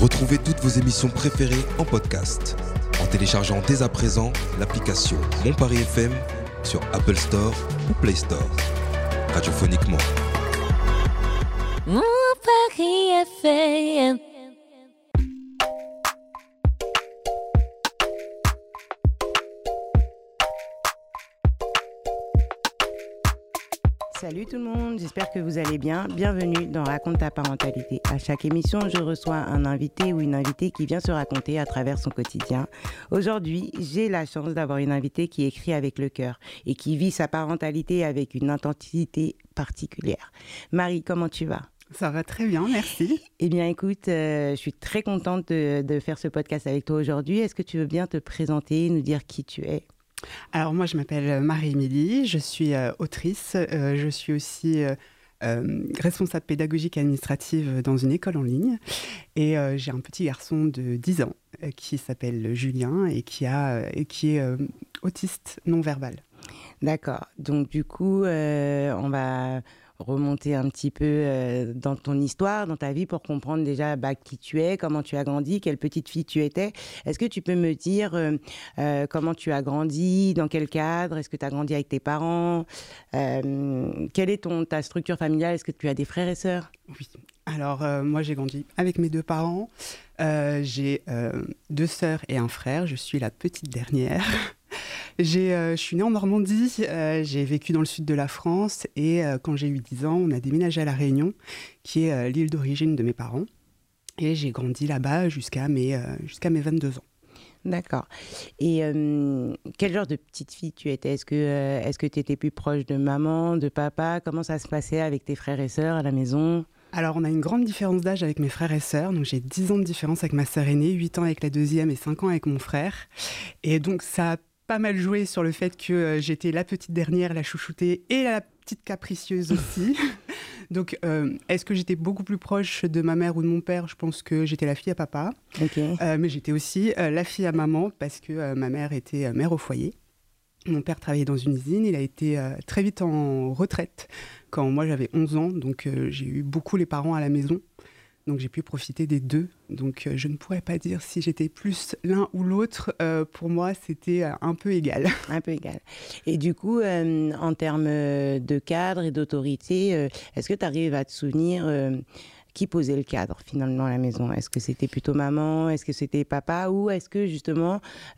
Retrouvez toutes vos émissions préférées en podcast en téléchargeant dès à présent l'application Mon Paris FM sur Apple Store ou Play Store. Radiophoniquement. Mon Paris FM. Salut tout le monde, j'espère que vous allez bien. Bienvenue dans Raconte ta parentalité. À chaque émission, je reçois un invité ou une invitée qui vient se raconter à travers son quotidien. Aujourd'hui, j'ai la chance d'avoir une invitée qui écrit avec le cœur et qui vit sa parentalité avec une intensité particulière. Marie, comment tu vas ? Ça va très bien, merci. Eh bien, écoute, je suis très contente de faire ce podcast avec toi aujourd'hui. Est-ce que tu veux bien te présenter, nous dire qui tu es ? Alors moi, je m'appelle Marie-Émilie, je suis autrice, je suis aussi responsable pédagogique et administrative dans une école en ligne et j'ai un petit garçon de 10 ans qui s'appelle Julien et qui est autiste non-verbal. D'accord, donc du coup, on va remonter un petit peu dans ton histoire, dans ta vie, pour comprendre déjà qui tu es, comment tu as grandi, quelle petite fille tu étais. Est-ce que tu peux me dire comment tu as grandi, dans quel cadre, est-ce que tu as grandi avec tes parents, quelle est ta structure familiale, est-ce que tu as des frères et sœurs ? Oui, alors moi j'ai grandi avec mes deux parents, j'ai 2 sœurs et un frère, je suis la petite dernière. Je suis née en Normandie, j'ai vécu dans le sud de la France et quand j'ai eu 10 ans, on a déménagé à La Réunion, qui est l'île d'origine de mes parents. Et j'ai grandi là-bas jusqu'à mes 22 ans. D'accord. Et quel genre de petite fille tu étais ? Est-ce que tu étais plus proche de maman, de papa ? Comment ça se passait avec tes frères et sœurs à la maison ? Alors, on a une grande différence d'âge avec mes frères et sœurs. Donc, j'ai 10 ans de différence avec ma sœur aînée, 8 ans avec la deuxième et 5 ans avec mon frère. Et donc, ça a pas mal joué sur le fait que j'étais la petite dernière, la chouchoutée et la petite capricieuse aussi. Donc, est-ce que j'étais beaucoup plus proche de ma mère ou de mon père ? Je pense que j'étais la fille à papa. Okay. Mais j'étais aussi la fille à maman parce que ma mère était mère au foyer. Mon père travaillait dans une usine. Il a été très vite en retraite quand moi j'avais 11 ans. Donc, j'ai eu beaucoup les parents à la maison. Donc, j'ai pu profiter des deux. Donc, je ne pourrais pas dire si j'étais plus l'un ou l'autre. Pour moi, c'était un peu égal. Un peu égal. Et du coup, en termes de cadre et d'autorité, est-ce que tu arrives à te souvenir qui posait le cadre finalement à la maison ? Est-ce que c'était plutôt maman ? Est-ce que c'était papa ? Ou est-ce que justement,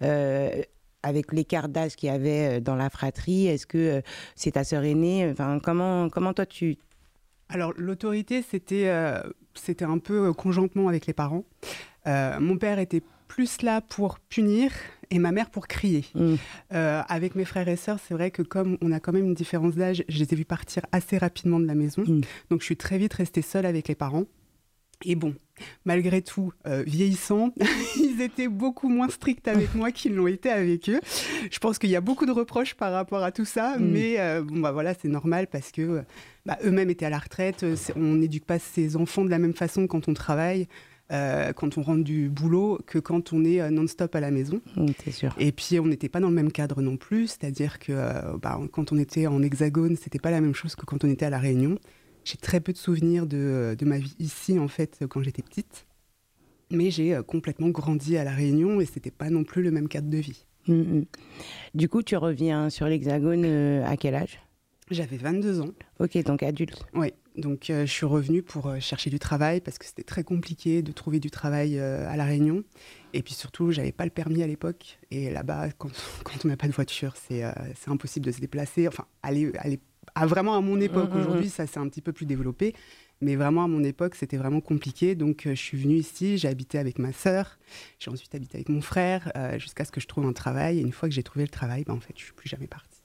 avec l'écart d'âge qu'il y avait dans la fratrie, est-ce que c'est ta sœur aînée ? Enfin, comment toi tu... Alors, l'autorité, c'était un peu conjointement avec les parents. Mon père était plus là pour punir et ma mère pour crier. Avec mes frères et sœurs, c'est vrai que comme on a quand même une différence d'âge, je les ai vus partir assez rapidement de la maison. Donc, je suis très vite restée seule avec les parents. Et bon, malgré tout, vieillissant, ils étaient beaucoup moins stricts avec moi qu'ils l'ont été avec eux. Je pense qu'il y a beaucoup de reproches par rapport à tout ça, mais voilà, c'est normal parce que eux-mêmes étaient à la retraite. On n'éduque pas ses enfants de la même façon quand on travaille, quand on rentre du boulot, que quand on est non-stop à la maison. C'est sûr. Et puis, on n'était pas dans le même cadre non plus, c'est-à-dire que quand on était en hexagone, c'était pas la même chose que quand on était à La Réunion. J'ai très peu de souvenirs de ma vie ici, en fait, quand j'étais petite. Mais j'ai complètement grandi à La Réunion et c'était pas non plus le même cadre de vie. Du coup, tu reviens sur l'Hexagone à quel âge ? J'avais 22 ans. Ok, donc adulte. Oui, donc je suis revenue pour chercher du travail parce que c'était très compliqué de trouver du travail à La Réunion. Et puis surtout, j'avais pas le permis à l'époque. Et là-bas, quand on n'a pas de voiture, c'est impossible de se déplacer. Enfin, vraiment à mon époque. Aujourd'hui, ça s'est un petit peu plus développé. Mais vraiment, à mon époque, c'était vraiment compliqué. Donc, je suis venue ici, j'ai habité avec ma sœur. J'ai ensuite habité avec mon frère jusqu'à ce que je trouve un travail. Et une fois que j'ai trouvé le travail, en fait, je ne suis plus jamais partie.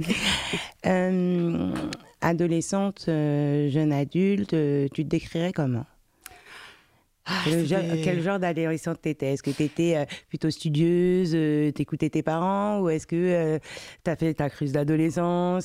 Adolescente, jeune adulte, tu te décrirais comment ? Quel genre d'adolescente t'étais ? Est-ce que t'étais plutôt studieuse, t'écoutais tes parents, ou est-ce que t'as fait ta crise d'adolescence ?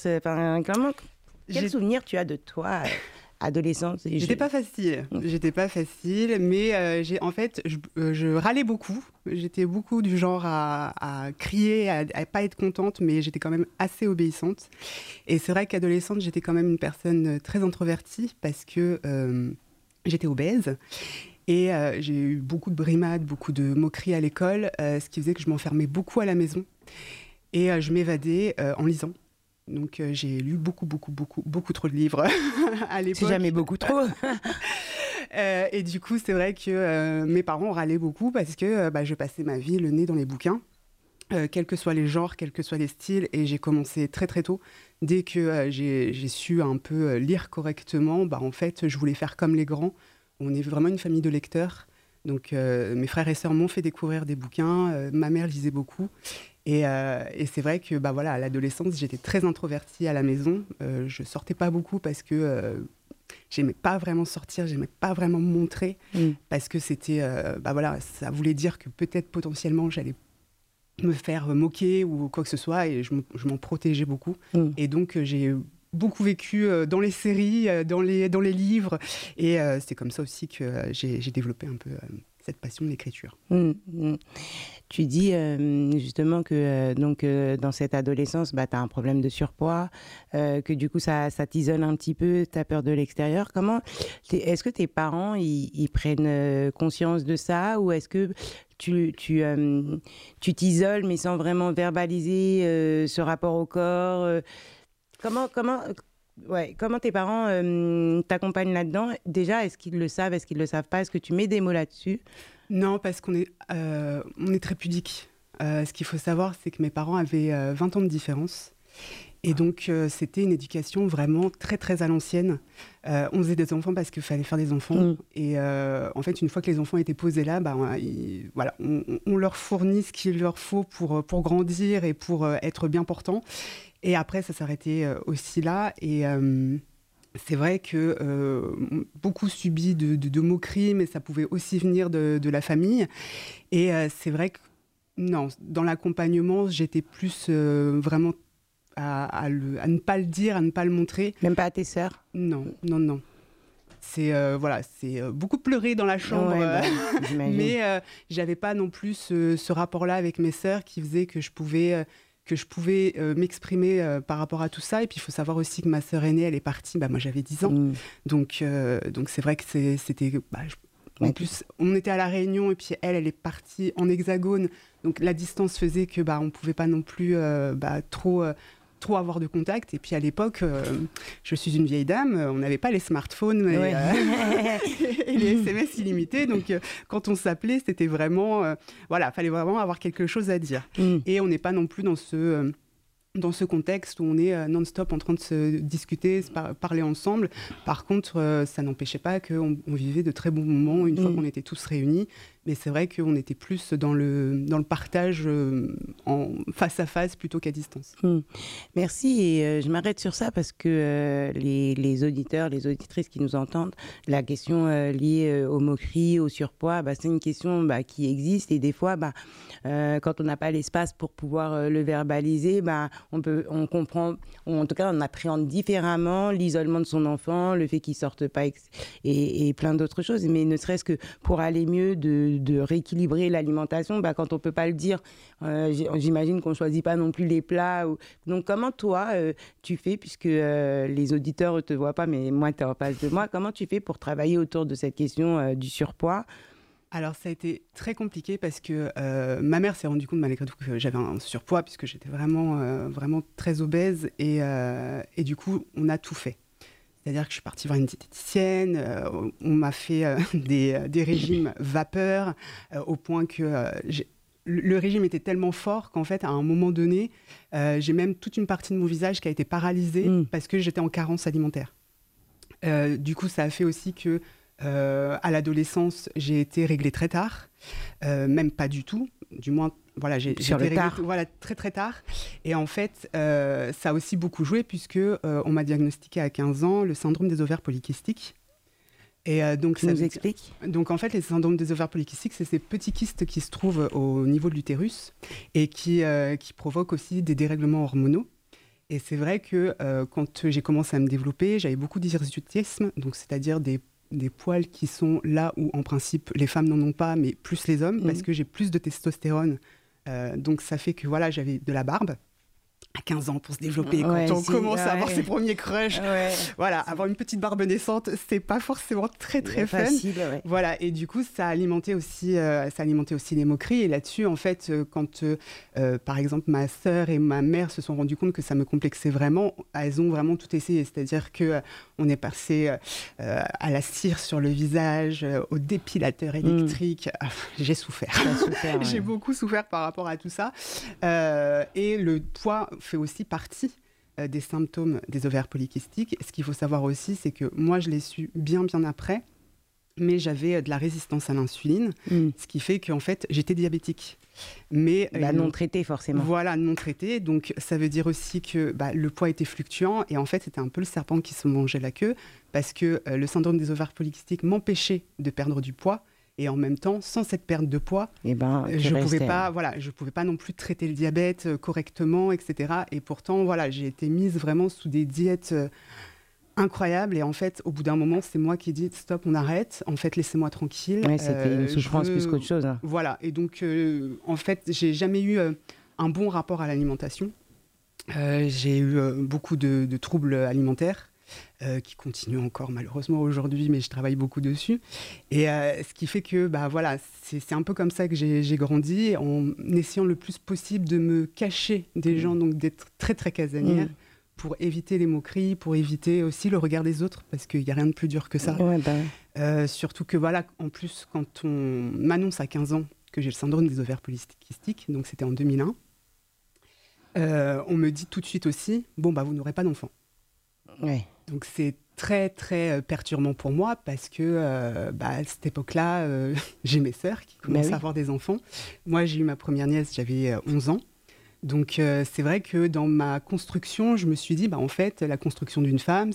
Quel souvenir tu as de toi adolescente? J'étais pas facile, mais je râlais beaucoup. J'étais beaucoup du genre à crier, à pas être contente, mais j'étais quand même assez obéissante. Et c'est vrai qu'adolescente, j'étais quand même une personne très introvertie parce que j'étais obèse. Et j'ai eu beaucoup de brimades, beaucoup de moqueries à l'école, ce qui faisait que je m'enfermais beaucoup à la maison. Et je m'évadais en lisant. Donc j'ai lu beaucoup trop de livres à l'époque. C'est jamais beaucoup trop. Et du coup, c'est vrai que mes parents râlaient beaucoup parce que je passais ma vie le nez dans les bouquins, quels que soient les genres, quels que soient les styles. Et j'ai commencé très très tôt. Dès que j'ai su un peu lire correctement, en fait, je voulais faire comme les grands. On est vraiment une famille de lecteurs. Donc mes frères et sœurs m'ont fait découvrir des bouquins. Ma mère lisait beaucoup. Et c'est vrai que à l'adolescence, j'étais très introvertie à la maison. Je sortais pas beaucoup parce que j'aimais pas vraiment sortir, j'aimais pas vraiment me montrer, parce que c'était, ça voulait dire que peut-être potentiellement j'allais me faire moquer ou quoi que ce soit, et je m'en protégeais beaucoup. Et donc j'ai beaucoup vécu dans les séries, dans les livres, et c'est comme ça aussi que j'ai développé un peu cette passion de l'écriture. Tu dis justement que dans cette adolescence, tu as un problème de surpoids, que du coup ça t'isole un petit peu, tu as peur de l'extérieur. Est-ce que tes parents ils prennent conscience de ça, ou est-ce que tu t'isoles mais sans vraiment verbaliser ce rapport au corps Comment tes parents t'accompagnent là-dedans? Déjà, est-ce qu'ils le savent, est-ce qu'ils le savent pas? Est-ce que tu mets des mots là-dessus? Non, parce qu'on est très pudiques. Ce qu'il faut savoir, c'est que mes parents avaient 20 ans de différence. Et donc, c'était une éducation vraiment très, très à l'ancienne. On faisait des enfants parce qu'il fallait faire des enfants. Et en fait, une fois que les enfants étaient posés là, on leur fournit ce qu'il leur faut pour grandir et pour être bien portants. Et après, ça s'arrêtait aussi là. Et c'est vrai que beaucoup subi de moqueries, mais ça pouvait aussi venir de la famille. Et c'est vrai que, non, dans l'accompagnement, j'étais plus vraiment à ne pas le dire, à ne pas le montrer. Même pas à tes sœurs? Non. C'est beaucoup pleurer dans la chambre, mais j'avais pas non plus ce rapport-là avec mes sœurs qui faisait que je pouvais m'exprimer par rapport à tout ça. Et puis il faut savoir aussi que ma sœur aînée, elle est partie, moi j'avais 10 ans, donc c'est vrai que c'était en plus on était à La Réunion, et puis elle est partie en Hexagone, donc la distance faisait que on pouvait pas non plus trop avoir de contact. Et puis à l'époque, je suis une vieille dame, on n'avait pas les smartphones et les SMS illimités, donc quand on s'appelait, c'était vraiment fallait vraiment avoir quelque chose à dire. Et on n'est pas non plus dans ce contexte où on est non-stop en train de se discuter, parler ensemble. Par contre, ça n'empêchait pas qu'on vivait de très bons moments une fois qu'on était tous réunis. Mais c'est vrai qu'on était plus dans le partage en face à face plutôt qu'à distance. Merci. Et je m'arrête sur ça parce que les auditeurs, les auditrices qui nous entendent, la question liée aux moqueries, au surpoids, c'est une question qui existe. Et des fois, quand on n'a pas l'espace pour pouvoir le verbaliser, on comprend, ou en tout cas on appréhende différemment l'isolement de son enfant, le fait qu'il ne sorte pas et plein d'autres choses. Mais ne serait-ce que pour aller mieux de rééquilibrer l'alimentation, quand on ne peut pas le dire, j'imagine qu'on ne choisit pas non plus les plats. Donc comment toi, tu fais, puisque les auditeurs ne te voient pas, mais moi tu es en face de moi, comment tu fais pour travailler autour de cette question du surpoids? Alors ça a été très compliqué parce que ma mère s'est rendue compte malgré tout que j'avais un surpoids, puisque j'étais vraiment très obèse, et du coup on a tout fait. C'est-à-dire que je suis partie voir une diététicienne, on m'a fait des régimes vapeur, au point que le régime était tellement fort qu'en fait, à un moment donné, j'ai même toute une partie de mon visage qui a été paralysée parce que j'étais en carence alimentaire. Du coup, ça a fait aussi que à l'adolescence, j'ai été réglée très tard, même pas du tout, du moins. J'ai été réglée très très tard. Et en fait, ça a aussi beaucoup joué puisque on m'a diagnostiqué à 15 ans le syndrome des ovaires polykystiques. Et donc ça nous explique. Donc en fait, les syndromes des ovaires polykystiques, c'est ces petits kystes qui se trouvent au niveau de l'utérus et qui provoquent aussi des dérèglements hormonaux. Et c'est vrai que quand j'ai commencé à me développer, j'avais beaucoup d'hirsutisme, donc c'est-à-dire des poils qui sont là où en principe les femmes n'en ont pas, mais plus les hommes, parce que j'ai plus de testostérone. Donc ça fait que j'avais de la barbe. à 15 ans pour se développer, quand on commence à avoir ses premiers crushs. Voilà, avoir une petite barbe naissante, c'est pas forcément très fun. Facile, Voilà, et du coup, ça alimentait aussi les moqueries. Et là-dessus, en fait, quand par exemple ma sœur et ma mère se sont rendues compte que ça me complexait vraiment, elles ont vraiment tout essayé. C'est-à-dire que on est passé à la cire sur le visage, au dépilateur électrique. J'ai souffert. J'ai beaucoup souffert par rapport à tout ça. Et le poids fait aussi partie des symptômes des ovaires polykystiques. Ce qu'il faut savoir aussi, c'est que moi, je l'ai su bien après, mais j'avais de la résistance à l'insuline, ce qui fait qu'en fait, j'étais diabétique. Mais non traité, forcément. Voilà, non traité. Donc, ça veut dire aussi que le poids était fluctuant, et en fait, c'était un peu le serpent qui se mangeait la queue, parce que le syndrome des ovaires polykystiques m'empêchait de perdre du poids. Et en même temps, sans cette perte de poids, je ne pouvais pas non plus traiter le diabète correctement, etc. Et pourtant, j'ai été mise vraiment sous des diètes incroyables. Et en fait, au bout d'un moment, c'est moi qui ai dit « stop, on arrête. En fait, laissez-moi tranquille. » C'était une souffrance plus qu'autre chose. Hein. Voilà. Et donc, en fait, j'ai jamais eu un bon rapport à l'alimentation. J'ai eu beaucoup de troubles alimentaires. Qui continue encore malheureusement aujourd'hui, mais je travaille beaucoup dessus. Et ce qui fait que c'est un peu comme ça que j'ai grandi, en essayant le plus possible de me cacher des gens, donc d'être très très casanière, pour éviter les moqueries, pour éviter aussi le regard des autres, parce qu'il n'y a rien de plus dur que ça. Surtout que en plus, quand on m'annonce à 15 ans que j'ai le syndrome des ovaires polykystiques, donc c'était en 2001, on me dit tout de suite aussi, vous n'aurez pas d'enfant. Donc c'est très très perturbant pour moi, parce que à cette époque-là, j'ai mes sœurs qui commencent à avoir des enfants. Moi, j'ai eu ma première nièce, j'avais 11 ans. Donc c'est vrai que dans ma construction, je me suis dit, en fait, la construction d'une femme,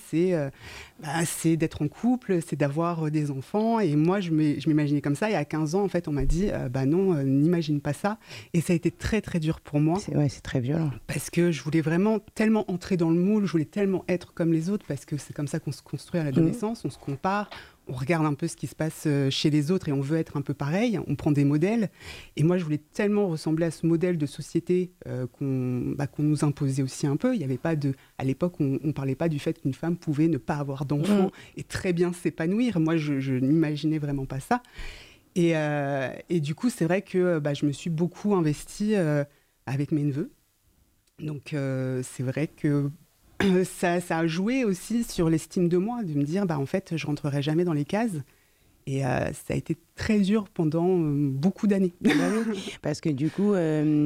c'est d'être en couple, c'est d'avoir des enfants. Et moi, je m'imaginais comme ça. Et à 15 ans, en fait, on m'a dit, non, n'imagine pas ça. Et ça a été très, très dur pour moi. C'est très violent. Parce que je voulais vraiment tellement entrer dans le moule, je voulais tellement être comme les autres, parce que c'est comme ça qu'on se construit à l'adolescence, on se compare. On regarde un peu ce qui se passe chez les autres et on veut être un peu pareil, on prend des modèles. Et moi, je voulais tellement ressembler à ce modèle de société qu'on nous imposait aussi un peu. Il y avait pas à l'époque, on ne parlait pas du fait qu'une femme pouvait ne pas avoir d'enfants et très bien s'épanouir. Moi, je n'imaginais vraiment pas ça. Et du coup, c'est vrai que je me suis beaucoup investie avec mes neveux. Donc, c'est vrai que ça a joué aussi sur l'estime de moi, de me dire, en fait, je rentrerai jamais dans les cases. Et ça a été très dur pendant beaucoup d'années. Parce que du coup,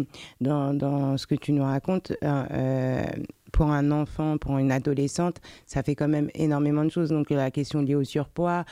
dans ce que tu nous racontes, pour un enfant, pour une adolescente, ça fait quand même énormément de choses. Donc la question liée au surpoids,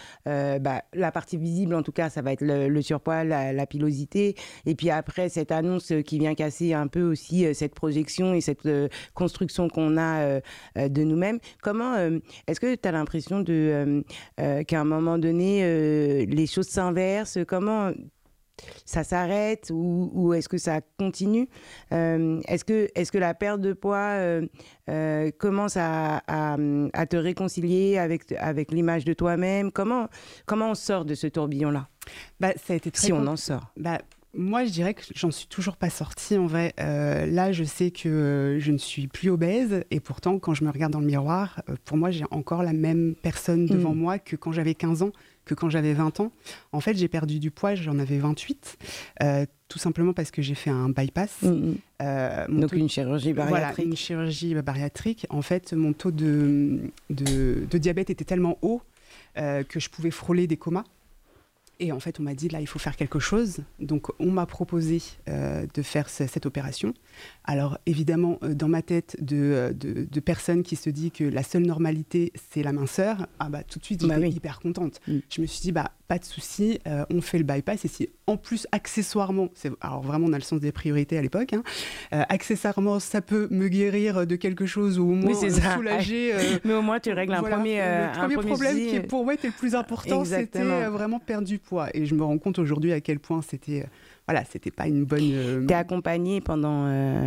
la partie visible en tout cas, ça va être le surpoids, la pilosité. Et puis après, cette annonce qui vient casser un peu aussi cette projection et cette construction qu'on a de nous-mêmes. Comment, est-ce que tu as l'impression qu'à un moment donné, les choses s'inversent? Comment ça s'arrête ou est-ce que ça continue? Est-ce que la perte de poids commence à te réconcilier avec l'image de toi-même? Comment on sort de ce tourbillon-là? Ça a été très on en sort. Moi, je dirais que j'en suis toujours pas sortie en vrai. Là, je sais que je ne suis plus obèse et pourtant, quand je me regarde dans le miroir, pour moi, j'ai encore la même personne devant moi que quand j'avais 15 ans, que quand j'avais 20 ans. En fait, j'ai perdu du poids, j'en avais 28, tout simplement parce que j'ai fait un bypass. Donc une chirurgie bariatrique. Voilà, une chirurgie bariatrique. En fait, mon taux de diabète était tellement haut que je pouvais frôler des comas. Et en fait, on m'a dit, là, il faut faire quelque chose. Donc, on m'a proposé de faire cette opération. Alors, évidemment, dans ma tête de personne qui se dit que la seule normalité, c'est la minceur, tout de suite, j'étais hyper contente. Je me suis dit, pas de souci, on fait le bypass. Et si, en plus, accessoirement, alors vraiment, on a le sens des priorités à l'époque, accessoirement, ça peut me guérir de quelque chose ou au moins soulager. Mais au moins, tu règles un premier problème qui, pour moi, était le plus important. C'était vraiment perdre du poids. Et je me rends compte aujourd'hui à quel point c'était pas une bonne... T'es accompagnée pendant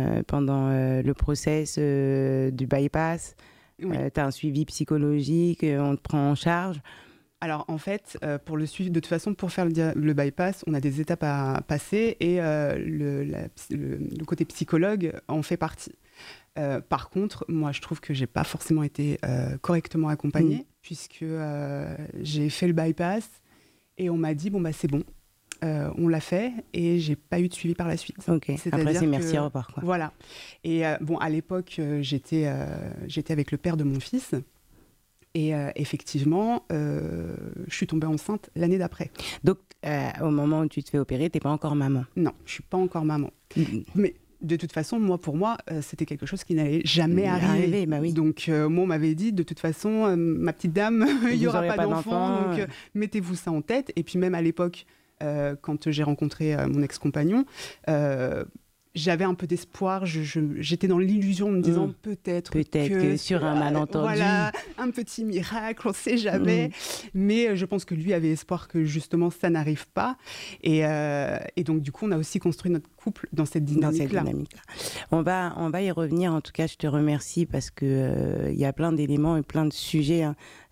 le process du bypass. T'as un suivi psychologique, on te prend en charge. Alors en fait, pour le suivi, de toute façon, pour faire le bypass, on a des étapes à passer et le côté psychologue en fait partie. Par contre, moi, je trouve que j'ai pas forcément été correctement accompagnée puisque j'ai fait le bypass et on m'a dit c'est bon. On l'a fait et j'ai pas eu de suivi par la suite. Ok. Après c'est merci, au revoir, quoi. Voilà. Et à l'époque, j'étais avec le père de mon fils. Et effectivement, je suis tombée enceinte l'année d'après. Donc, au moment où tu te fais opérer, tu n'es pas encore maman? Non, je ne suis pas encore maman. Mais de toute façon, pour moi, c'était quelque chose qui n'allait jamais arriver. Bah oui. Donc, moi, on m'avait dit, de toute façon, ma petite dame, il n'y aura pas d'enfant. Donc, mettez-vous ça en tête. Et puis, même à l'époque, quand j'ai rencontré mon ex-compagnon, j'avais un peu d'espoir, j'étais dans l'illusion de me disant peut-être que sur un malentendu, voilà, un petit miracle, on ne sait jamais. Mais je pense que lui avait espoir que justement ça n'arrive pas. Et donc du coup, on a aussi construit notre couple dans cette dynamique-là. On va y revenir. En tout cas, je te remercie parce que y a plein d'éléments et plein de sujets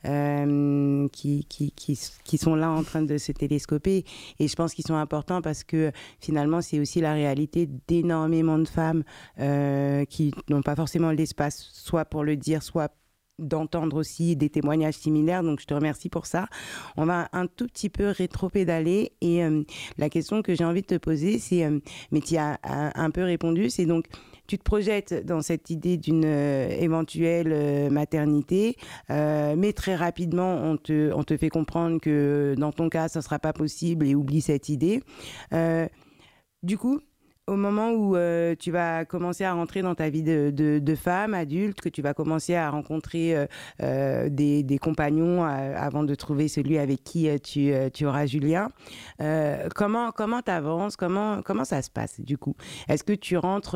qui sont là en train de se télescoper. Et je pense qu'ils sont importants parce que finalement, c'est aussi la réalité d'énormément de femmes qui n'ont pas forcément l'espace, soit pour le dire, soit d'entendre aussi des témoignages similaires. Donc, je te remercie pour ça. On va un tout petit peu rétro-pédaler. Et la question que j'ai envie de te poser, c'est, mais tu y as un peu répondu, c'est donc, tu te projettes dans cette idée d'une éventuelle maternité, mais très rapidement, on te fait comprendre que dans ton cas, ça ne sera pas possible et oublie cette idée. Du coup, au moment où tu vas commencer à rentrer dans ta vie de femme adulte, que tu vas commencer à rencontrer des compagnons avant de trouver celui avec qui tu auras Julien, comment t'avances, comment ça se passe du coup? Est-ce que tu rentres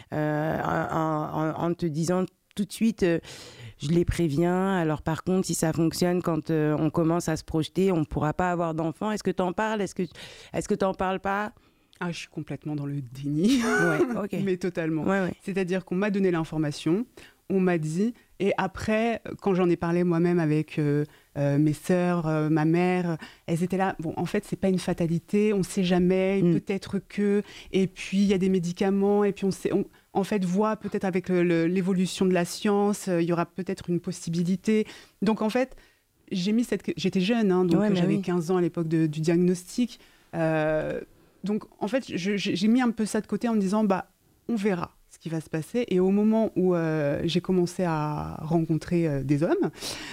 en te disant tout de suite je les préviens, alors par contre si ça fonctionne quand on commence à se projeter, on ne pourra pas avoir d'enfant? Est-ce que tu en parles? Est-ce que tu n'en parles pas? Ah, je suis complètement dans le déni, okay. Mais totalement. Ouais. C'est-à-dire qu'on m'a donné l'information, on m'a dit, et après, quand j'en ai parlé moi-même avec mes sœurs, ma mère, elles étaient là, bon, en fait, c'est pas une fatalité, on sait jamais, peut-être que, et puis il y a des médicaments, et puis on en fait, voit peut-être avec l'évolution de la science, il y aura peut-être une possibilité. Donc en fait, j'étais jeune, donc j'avais 15 ans à l'époque du diagnostic, donc, en fait, j'ai mis un peu ça de côté en me disant, on verra ce qui va se passer. Et au moment où j'ai commencé à rencontrer des hommes,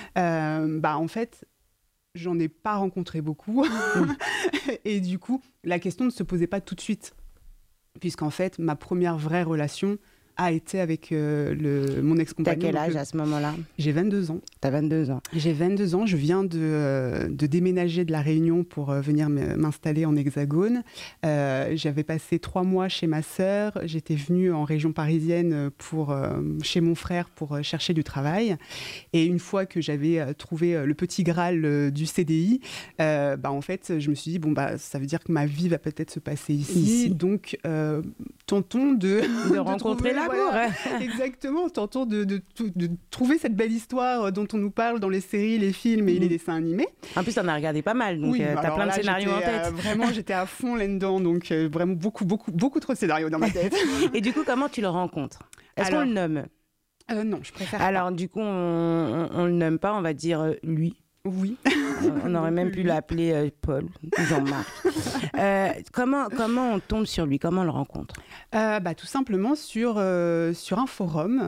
en fait, j'en ai pas rencontré beaucoup. Et du coup, la question ne se posait pas tout de suite. Puisqu'en fait, ma première vraie relation a été avec mon ex-compagnon. T'as quel âge à ce moment-là? J'ai 22 ans. T'as 22 ans. J'ai 22 ans. Je viens de déménager de La Réunion pour venir m'installer en Hexagone. J'avais passé 3 mois chez ma sœur. J'étais venue en région parisienne chez mon frère pour chercher du travail. Et une fois que j'avais trouvé le petit Graal du CDI, en fait, je me suis dit, ça veut dire que ma vie va peut-être se passer ici. Donc, tentons de rencontrer l'amour. Voilà, exactement, tentons de trouver cette belle histoire dont on nous parle dans les séries, les films et les dessins animés. En plus, t'en as regardé pas mal, donc t'as plein de scénarios en tête. Vraiment, j'étais à fond là-dedans, donc vraiment beaucoup trop de scénarios dans ma tête. Et du coup, comment tu le rencontres? Est-ce qu'on le nomme? Non, je préfère Alors, pas. Du coup, on le nomme pas, on va dire lui. Oui. On aurait même pu l'appeler Paul, Jean-Marc. Comment on tombe sur lui? Comment on le rencontre? Tout simplement sur un forum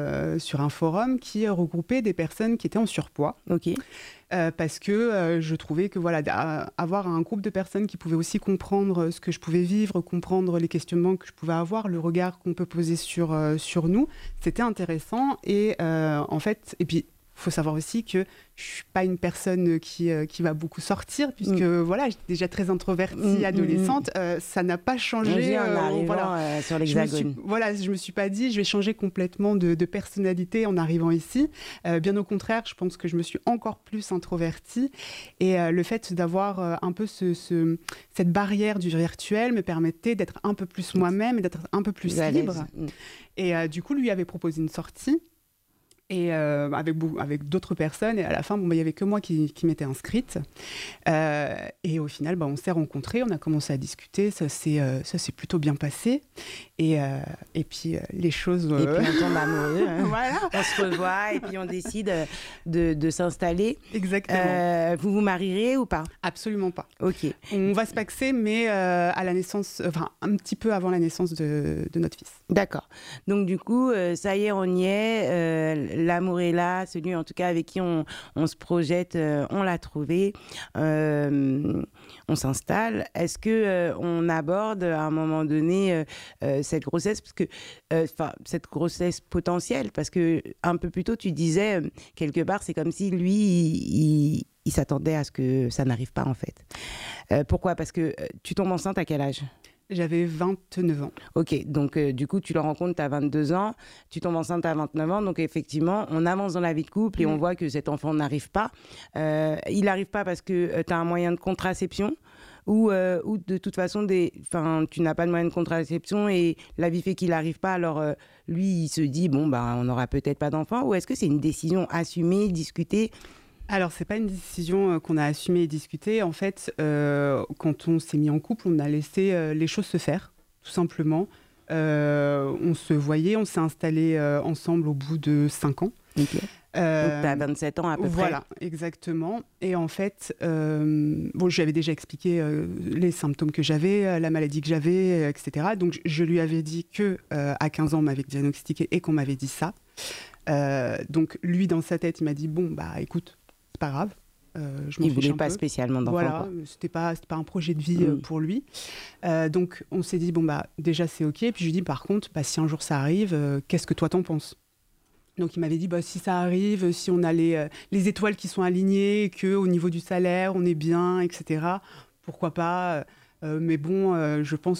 qui regroupait des personnes qui étaient en surpoids. Ok. Parce que je trouvais que avoir un groupe de personnes qui pouvaient aussi comprendre ce que je pouvais vivre, comprendre les questionnements que je pouvais avoir, le regard qu'on peut poser sur nous, c'était intéressant. Et en fait, et puis il faut savoir aussi que je ne suis pas une personne qui va beaucoup sortir, puisque j'étais déjà très introvertie adolescente. Ça n'a pas changé. En arrivant sur l'Hexagone. Je ne me suis pas dit, je vais changer complètement de personnalité en arrivant ici. Bien au contraire, je pense que je me suis encore plus introvertie. Et le fait d'avoir un peu cette barrière du virtuel me permettait d'être un peu plus moi-même et d'être un peu plus libre. Et du coup, lui avait proposé une sortie. Et avec d'autres personnes, et à la fin, il n'y avait que moi qui m'étais inscrite. Et au final, on s'est rencontrés, on a commencé à discuter, ça s'est plutôt bien passé. Et puis, les choses... Et puis, on tombe amoureux. Voilà. On se revoit, et puis on décide de s'installer. Exactement. Vous vous marierez ou pas? Absolument pas. Ok. On va se paxer, mais à la naissance, un petit peu avant la naissance de notre fils. D'accord. Donc, du coup, ça y est, on y est. L'amour est là, celui en tout cas avec qui on se projette, on l'a trouvé, on s'installe. Est-ce qu'on aborde à un moment donné cette grossesse, cette grossesse potentielle, parce que un peu plus tôt tu disais quelque part c'est comme si lui il s'attendait à ce que ça n'arrive pas en fait. Pourquoi? Parce que tu tombes enceinte à quel âge? J'avais 29 ans. Ok, donc du coup, tu le rencontres, tu as 22 ans, tu tombes enceinte à 29 ans, donc effectivement, on avance dans la vie de couple et on voit que cet enfant n'arrive pas. Il n'arrive pas parce que tu as un moyen de contraception ou de toute façon, tu n'as pas de moyen de contraception et la vie fait qu'il n'arrive pas, alors lui, il se dit, on n'aura peut-être pas d'enfant, ou est-ce que c'est une décision assumée, discutée? Alors, c'est pas une décision qu'on a assumée et discutée. En fait, quand on s'est mis en couple, on a laissé les choses se faire, tout simplement. On se voyait, on s'est installés ensemble au bout de 5 ans. Okay. Donc, tu as 27 ans à peu près. Voilà, exactement. Et en fait, je lui avais déjà expliqué les symptômes que j'avais, la maladie que j'avais, etc. Donc, je lui avais dit qu'à 15 ans, on m'avait diagnostiqué et qu'on m'avait dit ça. Donc, lui, dans sa tête, il m'a dit, écoute, c'est pas grave. Il voulait pas spécialement d'enfant. Voilà, c'était pas un projet de vie pour lui. Donc on s'est dit déjà c'est ok. Puis je lui dis par contre si un jour ça arrive, qu'est-ce que toi t'en penses? Donc il m'avait dit si ça arrive, si on a les étoiles qui sont alignées, que au niveau du salaire on est bien, etc. Pourquoi pas? Mais je pense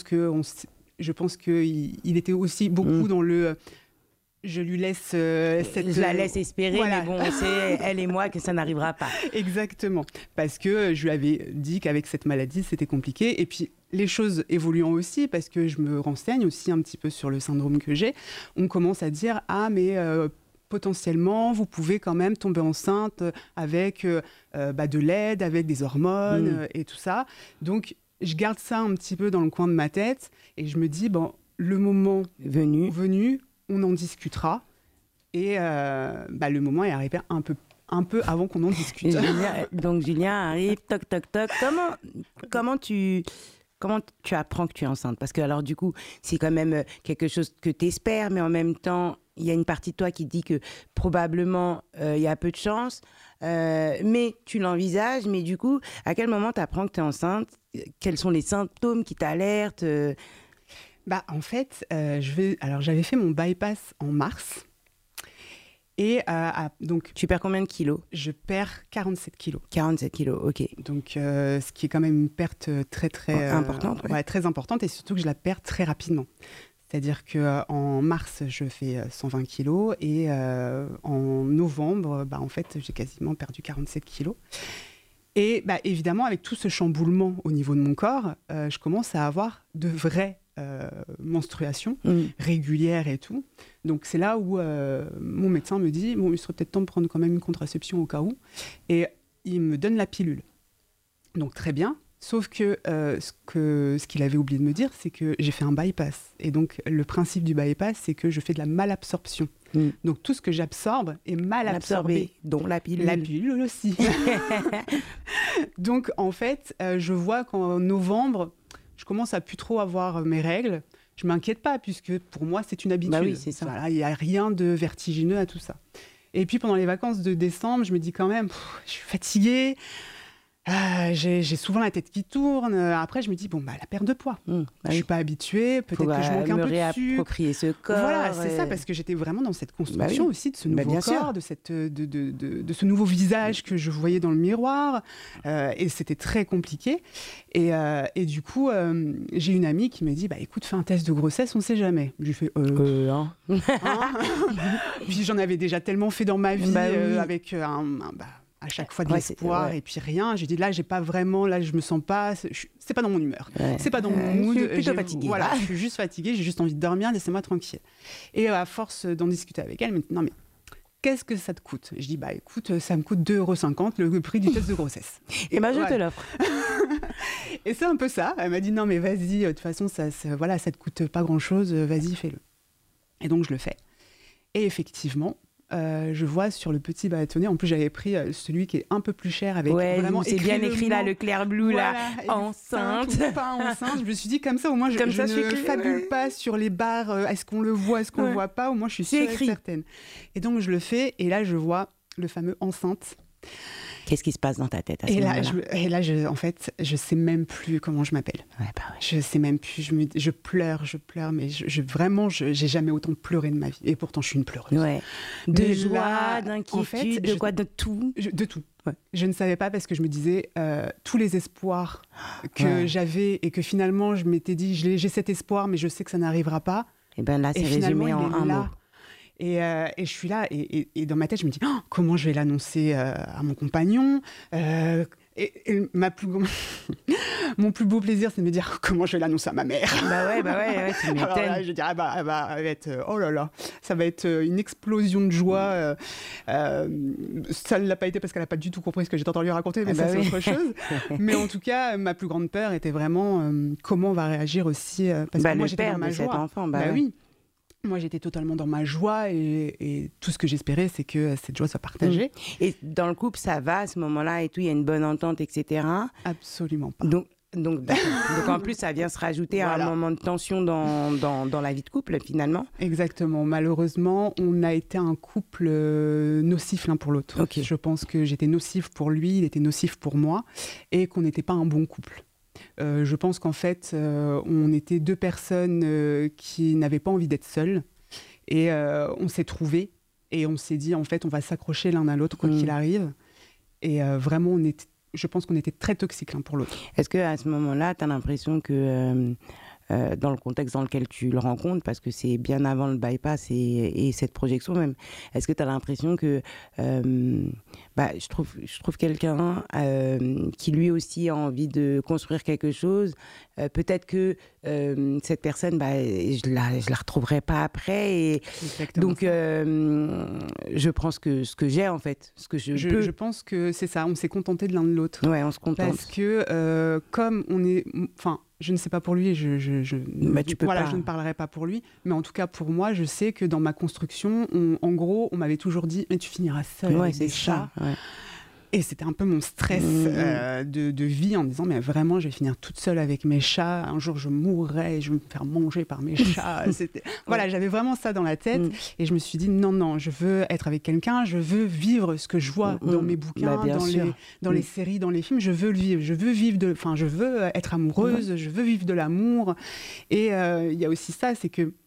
que il était aussi beaucoup dans le je lui laisse Je la laisse espérer, voilà. Mais on sait, elle et moi, que ça n'arrivera pas. Exactement. Parce que je lui avais dit qu'avec cette maladie, c'était compliqué. Et puis, les choses évoluant aussi, parce que je me renseigne aussi un petit peu sur le syndrome que j'ai, on commence à dire « Ah, mais potentiellement, vous pouvez quand même tomber enceinte avec de l'aide, avec des hormones et tout ça. » Donc, je garde ça un petit peu dans le coin de ma tête et je me dis le moment venu on en discutera. Et le moment est arrivé un peu avant qu'on en discute. Donc Julien arrive, toc, toc, toc. Comment tu apprends que tu es enceinte? Parce que alors du coup, c'est quand même quelque chose que tu espères, mais en même temps, il y a une partie de toi qui dit que probablement il y a peu de chance, mais tu l'envisages. Mais du coup, à quel moment tu apprends que tu es enceinte? Quels sont les symptômes qui t'alertent? En fait, j'avais fait mon bypass en mars. Et donc, tu perds combien de kilos? Je perds 47 kilos. 47 kilos, ok. Donc, ce qui est quand même une perte très, très importante. Ouais. Très importante, et surtout que je la perds très rapidement. C'est-à-dire qu'en mars, je fais 120 kilos et en novembre, en fait, j'ai quasiment perdu 47 kilos. Et évidemment, avec tout ce chamboulement au niveau de mon corps, je commence à avoir de vraies menstruations régulières et tout. Donc c'est là où mon médecin me dit il serait peut-être temps de prendre quand même une contraception au cas où, et il me donne la pilule. Donc très bien, sauf que ce qu'il avait oublié de me dire, c'est que j'ai fait un bypass, et donc le principe du bypass, c'est que je fais de la malabsorption. Donc tout ce que j'absorbe est mal absorbé, dont la pilule. La pilule aussi. Donc en fait, je vois qu'en novembre, je commence à plus trop avoir mes règles. Je m'inquiète pas, puisque pour moi, c'est une habitude. Oui, c'est ça. Voilà, il n'y a rien de vertigineux à tout ça. Et puis, pendant les vacances de décembre, je me dis quand même, je suis fatiguée. J'ai souvent la tête qui tourne. Après, je me dis, la perte de poids. Je ne suis pas habituée. Peut-être que je manque un peu de sucre. Réapproprier ce corps. Voilà, c'est ça, parce que j'étais vraiment dans cette construction aussi de ce nouveau corps, de ce nouveau visage que je voyais dans le miroir. Et c'était très compliqué. Et du coup, j'ai une amie qui me dit, écoute, fais un test de grossesse, on ne sait jamais. Je lui fais, hein. Puis j'en avais déjà tellement fait dans ma vie, avec à chaque fois de l'espoir, et puis rien. J'ai dit là, j'ai pas vraiment, là, je me sens pas, c'est pas dans mon humeur, c'est pas dans mon mood. Je suis plutôt fatiguée. Voilà, je suis juste fatiguée, j'ai juste envie de dormir, laissez-moi tranquille. Et à force d'en discuter avec elle, elle me dit non mais qu'est-ce que ça te coûte ? Je dis, écoute, ça me coûte 2,50 € le prix du test de grossesse. Et je te l'offre. Et c'est un peu ça. Elle m'a dit, non, mais vas-y, de toute façon, ça te coûte pas grand-chose, vas-y, fais-le. Et donc, je le fais. Et effectivement, je vois sur le petit bâtonnet, en plus, j'avais pris celui qui est un peu plus cher, avec vraiment c'est bien écrit là, le clair bleu, là, enceinte. Ou pas enceinte. Je me suis dit, comme ça, au moins, je ne fabule pas sur les barres, est-ce qu'on le voit, est-ce qu'on le voit pas, au moins, je suis sûre et certaine. Et donc, je le fais, et là, je vois le fameux enceinte. Qu'est-ce qui se passe dans ta tête à ce moment-là ? En fait, je sais même plus comment je m'appelle. Ouais. Je sais même plus. Je pleure, mais vraiment, j'ai jamais autant pleuré de ma vie. Et pourtant, je suis une pleureuse. Ouais. De joie, d'inquiétude, de quoi ? De tout. De tout. Ouais. Je ne savais pas parce que je me disais tous les espoirs que j'avais et que finalement, je m'étais dit, j'ai cet espoir, mais je sais que ça n'arrivera pas. Et bien là, c'est résumé en un mot. Et je suis là, et dans ma tête, je me dis comment je vais l'annoncer à mon compagnon. Mon plus beau plaisir, c'est de me dire comment je vais l'annoncer à ma mère. Bah ouais, tu m'étonnes. Alors là, je dirais, elle va être, oh là là, ça va être une explosion de joie. Ça ne l'a pas été parce qu'elle n'a pas du tout compris ce que j'étais en train de lui raconter, mais c'est autre chose. Mais en tout cas, ma plus grande peur était vraiment comment on va réagir aussi. Parce que moi, j'étais dans ma joie. Cet enfant, oui. Moi, j'étais totalement dans ma joie et tout ce que j'espérais, c'est que cette joie soit partagée. Et dans le couple, ça va à ce moment-là et tout, il y a une bonne entente, etc. Absolument pas. Donc en plus, ça vient se rajouter à un moment de tension dans la vie de couple, finalement. Exactement. Malheureusement, on a été un couple nocif l'un pour l'autre. Okay. Je pense que j'étais nocif pour lui, il était nocif pour moi, et qu'on n'était pas un bon couple. Je pense qu'en fait, on était deux personnes qui n'avaient pas envie d'être seules. Et on s'est trouvés. Et on s'est dit, en fait, on va s'accrocher l'un à l'autre, quoi qu'il arrive. Et vraiment, je pense qu'on était très toxiques l'un pour l'autre. Est-ce qu'à ce moment-là, tu as l'impression que, dans le contexte dans lequel tu le rencontres, parce que c'est bien avant le bypass et cette projection même, est-ce que tu as l'impression que je trouve quelqu'un qui lui aussi a envie de construire quelque chose, peut-être que cette personne, je la retrouverai pas après, et donc je pense que ce que j'ai en fait, ce que je pense que c'est ça, on s'est contenté de l'un de l'autre. Ouais, on se contente. Parce que comme on est, je ne sais pas pour lui, je ne parlerai pas pour lui, mais en tout cas pour moi, je sais que dans ma construction, en gros, on m'avait toujours dit, mais tu finiras seule avec des chats. Ouais. Et c'était un peu mon stress de vie, en me disant, mais vraiment, je vais finir toute seule avec mes chats. Un jour, je mourrai et je vais me faire manger par mes chats. Voilà, j'avais vraiment ça dans la tête. Et je me suis dit, non, je veux être avec quelqu'un, je veux vivre ce que je vois dans mes bouquins, dans les séries, dans les films. Je veux le vivre. Je veux être amoureuse, je veux vivre de l'amour. Et il y a aussi ça, c'est que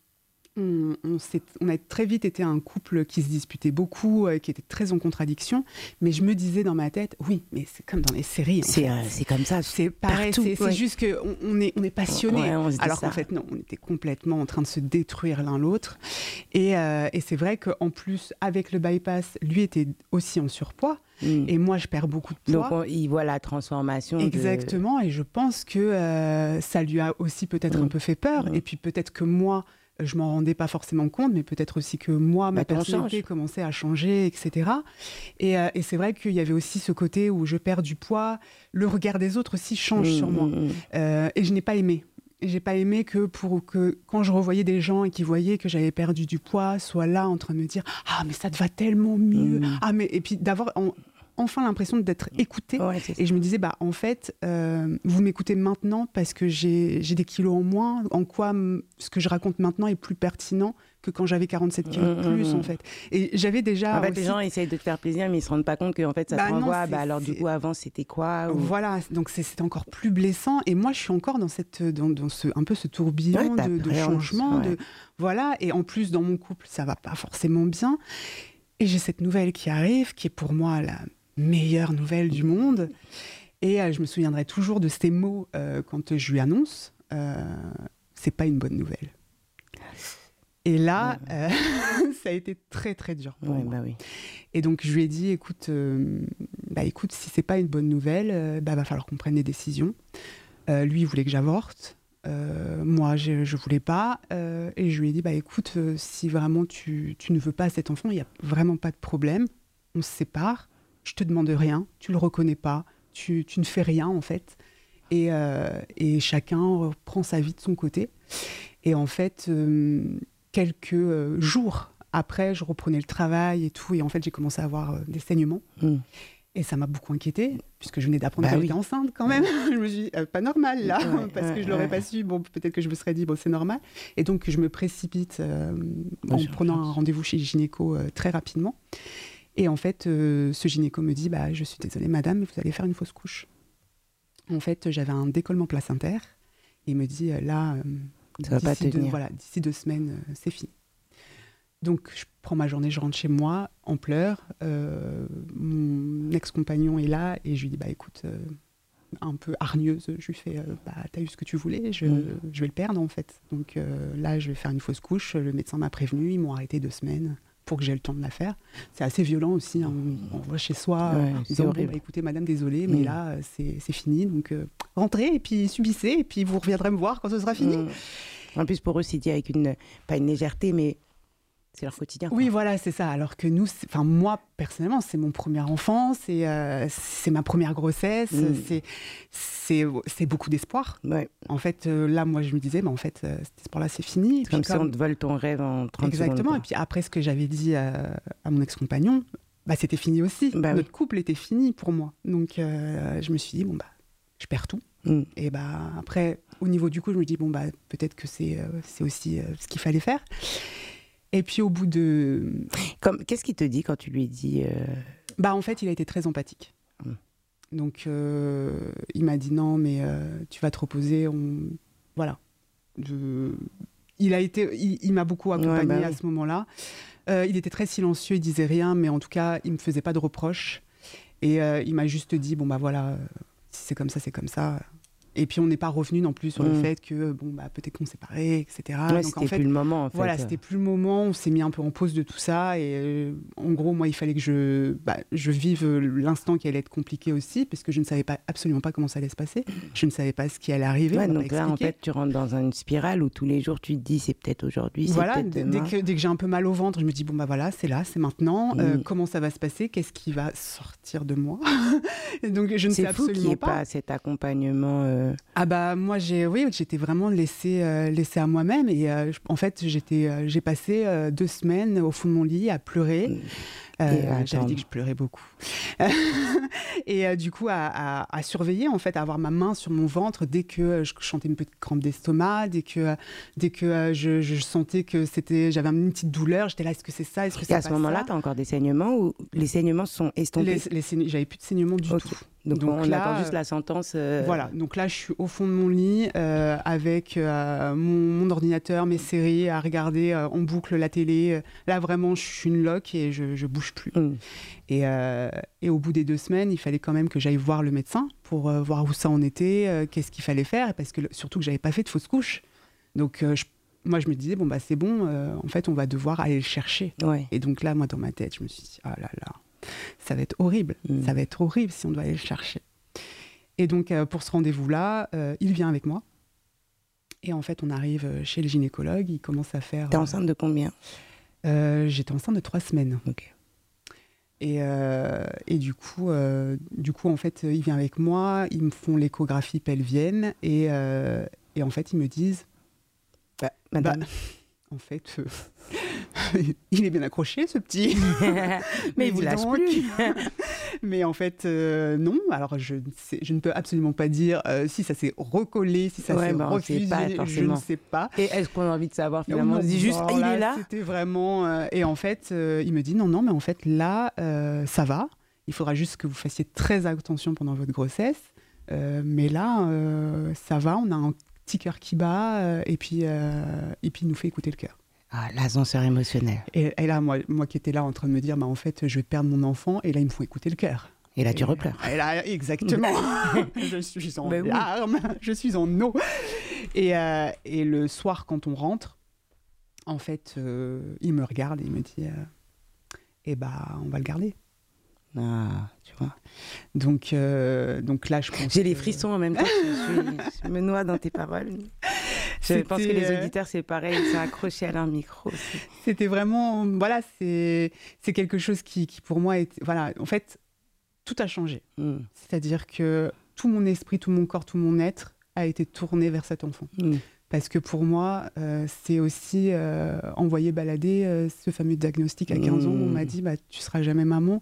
on a très vite été un couple qui se disputait beaucoup, qui était très en contradiction, mais je me disais dans ma tête, oui, mais c'est comme dans les séries. C'est comme ça. C'est pareil, c'est juste qu'on est passionnés. Alors qu'en fait, non, on était complètement en train de se détruire l'un l'autre. Et c'est vrai qu'en plus, avec le bypass, lui était aussi en surpoids. Et moi, je perds beaucoup de poids. Donc, il voit la transformation. Exactement, et je pense que ça lui a aussi peut-être un peu fait peur. Et puis peut-être que moi, je m'en rendais pas forcément compte, mais peut-être aussi que moi, ma personnalité commençait à changer, etc. Et c'est vrai qu'il y avait aussi ce côté où je perds du poids, le regard des autres aussi change sur moi. Et je n'ai pas aimé. J'ai pas aimé que quand je revoyais des gens et qui voyaient que j'avais perdu du poids, soient là en train de me dire « Ah, mais ça te va tellement mieux !» Et puis d'avoir enfin l'impression d'être écoutée. Et je me disais, en fait, vous m'écoutez maintenant parce que j'ai des kilos en moins. En quoi ce que je raconte maintenant est plus pertinent que quand j'avais 47 kilos de plus, en fait. Et j'avais déjà... En fait, les gens essayent de te faire plaisir, mais ils se rendent pas compte qu'en fait, ça te renvoie. Alors du coup, avant, c'était quoi Voilà, donc c'est encore plus blessant. Et moi, je suis encore dans un peu ce tourbillon de changement. Voilà, et en plus, dans mon couple, ça va pas forcément bien. Et j'ai cette nouvelle qui arrive, qui est pour moi la meilleure nouvelle du monde. Et je me souviendrai toujours de ces mots quand je lui annonce c'est pas une bonne nouvelle. Et là, ça a été très très dur pour moi. Et donc je lui ai dit écoute, si c'est pas une bonne nouvelle, va falloir qu'on prenne des décisions. Lui, il voulait que j'avorte. Moi, je voulais pas. Et je lui ai dit, écoute, si vraiment tu ne veux pas cet enfant, il n'y a vraiment pas de problème. On se sépare. Je te demande rien. Tu le reconnais pas. Tu ne fais rien, en fait. Et chacun prend sa vie de son côté. Et en fait, quelques jours après, je reprenais le travail et tout. Et en fait, j'ai commencé à avoir des saignements. Et ça m'a beaucoup inquiétée, puisque je venais d'apprendre qu'elle était enceinte quand même. Je me suis dit, pas normal là, parce que je ne l'aurais pas su. Bon, peut-être que je me serais dit, c'est normal. Et donc, je me précipite en prenant un rendez-vous chez le gynéco très rapidement. Et en fait, ce gynéco me dit, je suis désolée madame, mais vous allez faire une fausse couche. En fait, j'avais un décollement placentaire. Et il me dit, là, d'ici 2 semaines, c'est fini. Donc, je prends ma journée, je rentre chez moi en pleurs. Mon ex-compagnon est là et je lui dis, écoute, un peu hargneuse, je lui fais, t'as eu ce que tu voulais, je vais le perdre en fait. Donc là, je vais faire une fausse couche. Le médecin m'a prévenu, ils m'ont arrêté 2 semaines pour que j'ai le temps de la faire. C'est assez violent aussi, hein. On va chez soi, en disant, écoutez madame, désolée, mais là, c'est fini. Donc rentrez et puis subissez et puis vous reviendrez me voir quand ce sera fini. En plus, pour eux, c'est dit avec pas une légèreté, mais... c'est leur quotidien. Oui, voilà, c'est ça. Alors que nous, moi, personnellement, c'est mon premier enfant, c'est ma première grossesse, c'est beaucoup d'espoir. Ouais. En fait, là, moi, je me disais, en fait, cet espoir-là, c'est fini. C'est comme si on te vole ton rêve en 30 secondes. Exactement. Et puis après, ce que j'avais dit à mon ex-compagnon, c'était fini aussi. Notre couple était fini pour moi. Donc, je me suis dit, je perds tout. Et après, au niveau du coup, je me dis, peut-être que c'est aussi ce qu'il fallait faire. Et puis au bout de... Qu'est-ce qu'il te dit quand tu lui dis En fait, il a été très empathique. Donc, il m'a dit non, mais tu vas te reposer. Voilà. Il m'a beaucoup accompagnée à ce moment-là. Il était très silencieux, il disait rien, mais en tout cas, il me faisait pas de reproches. Et il m'a juste dit, voilà, si c'est comme ça, c'est comme ça. Et puis, on n'est pas revenu non plus sur le fait que, peut-être qu'on s'est séparés, etc. Ouais, donc, c'était plus le moment, en fait. Voilà, c'était plus le moment. On s'est mis un peu en pause de tout ça. Et en gros, moi, il fallait que je vive l'instant qui allait être compliqué aussi, parce que je ne savais absolument pas comment ça allait se passer. Je ne savais pas ce qui allait arriver. Ouais, donc là, en fait, tu rentres dans une spirale où tous les jours, tu te dis, c'est peut-être aujourd'hui, c'est peut-être demain. Dès que j'ai un peu mal au ventre, je me dis, voilà, c'est là, c'est maintenant. Comment ça va se passer? Qu'est-ce qui va sortir de moi? Et donc, je ne sais absolument pas. C'est fou qu'il n'y ait pas cet accompagnement... Moi, j'étais vraiment laissée à moi-même. Et en fait, j'ai passé 2 semaines au fond de mon lit à pleurer. J'avais dit que je pleurais beaucoup. Et du coup, à surveiller, en fait, à avoir ma main sur mon ventre dès que je chantais une petite crampe d'estomac, dès que je sentais que j'avais une petite douleur, j'étais là, est-ce que c'est ça, est-ce que c'est pas ça? Et à ce moment-là, tu as encore des saignements ou les saignements sont estompés? J'avais plus de saignements du tout. Donc on attend juste la sentence. Voilà, donc là je suis au fond de mon lit avec mon ordinateur, mes séries, à regarder en boucle la télé. Là vraiment je suis une loque et je bouge plus. Et au bout des 2 semaines, il fallait quand même que j'aille voir le médecin pour voir où ça en était, qu'est-ce qu'il fallait faire, parce que surtout que j'avais pas fait de fausse couche. Donc moi je me disais c'est bon, en fait on va devoir aller le chercher. Ouais. Et donc là moi dans ma tête je me suis dit ah là là. Ça va être horrible, ça va être horrible si on doit aller le chercher. Et donc, pour ce rendez-vous-là, il vient avec moi. Et en fait, on arrive chez le gynécologue, il commence à faire... T'es enceinte de combien? J'étais enceinte de 3 semaines. Ok. Et du coup, en fait, il vient avec moi, ils me font l'échographie pelvienne, et en fait, ils me disent... Madame... en fait... il est bien accroché, ce petit. Mais il vous lâche plus. Mais en fait, non. Alors, je ne peux absolument pas dire si ça s'est recollé, si ça s'est refusé. Je ne sais pas. Et est-ce qu'on a envie de savoir finalement? On se dit juste, il est là. C'était vraiment... et en fait, il me dit, non, mais en fait, là, ça va. Il faudra juste que vous fassiez très attention pendant votre grossesse. Mais là, ça va. On a un petit cœur qui bat. Et puis, il nous fait écouter le cœur. Ah, l'ascenseur émotionnel. Et là, moi qui étais là en train de me dire, en fait, je vais perdre mon enfant, et là, ils me font écouter le cœur. Et là, tu repleures. Et là, exactement. Je suis en larmes, je suis en eau. Et le soir, quand on rentre, en fait, il me regarde et il me dit, on va le garder. Ah, tu vois. Donc là, je pense... J'ai les frissons en même temps. Je me noie dans tes paroles. Je pense que les auditeurs, c'est pareil, ils sont accrochés à leur micro. C'était vraiment, voilà, c'est quelque chose qui pour moi, voilà, en fait, tout a changé. C'est-à-dire que tout mon esprit, tout mon corps, tout mon être a été tourné vers cet enfant. Parce que pour moi, c'est aussi envoyer balader ce fameux diagnostic à 15 ans. On m'a dit, tu seras jamais maman.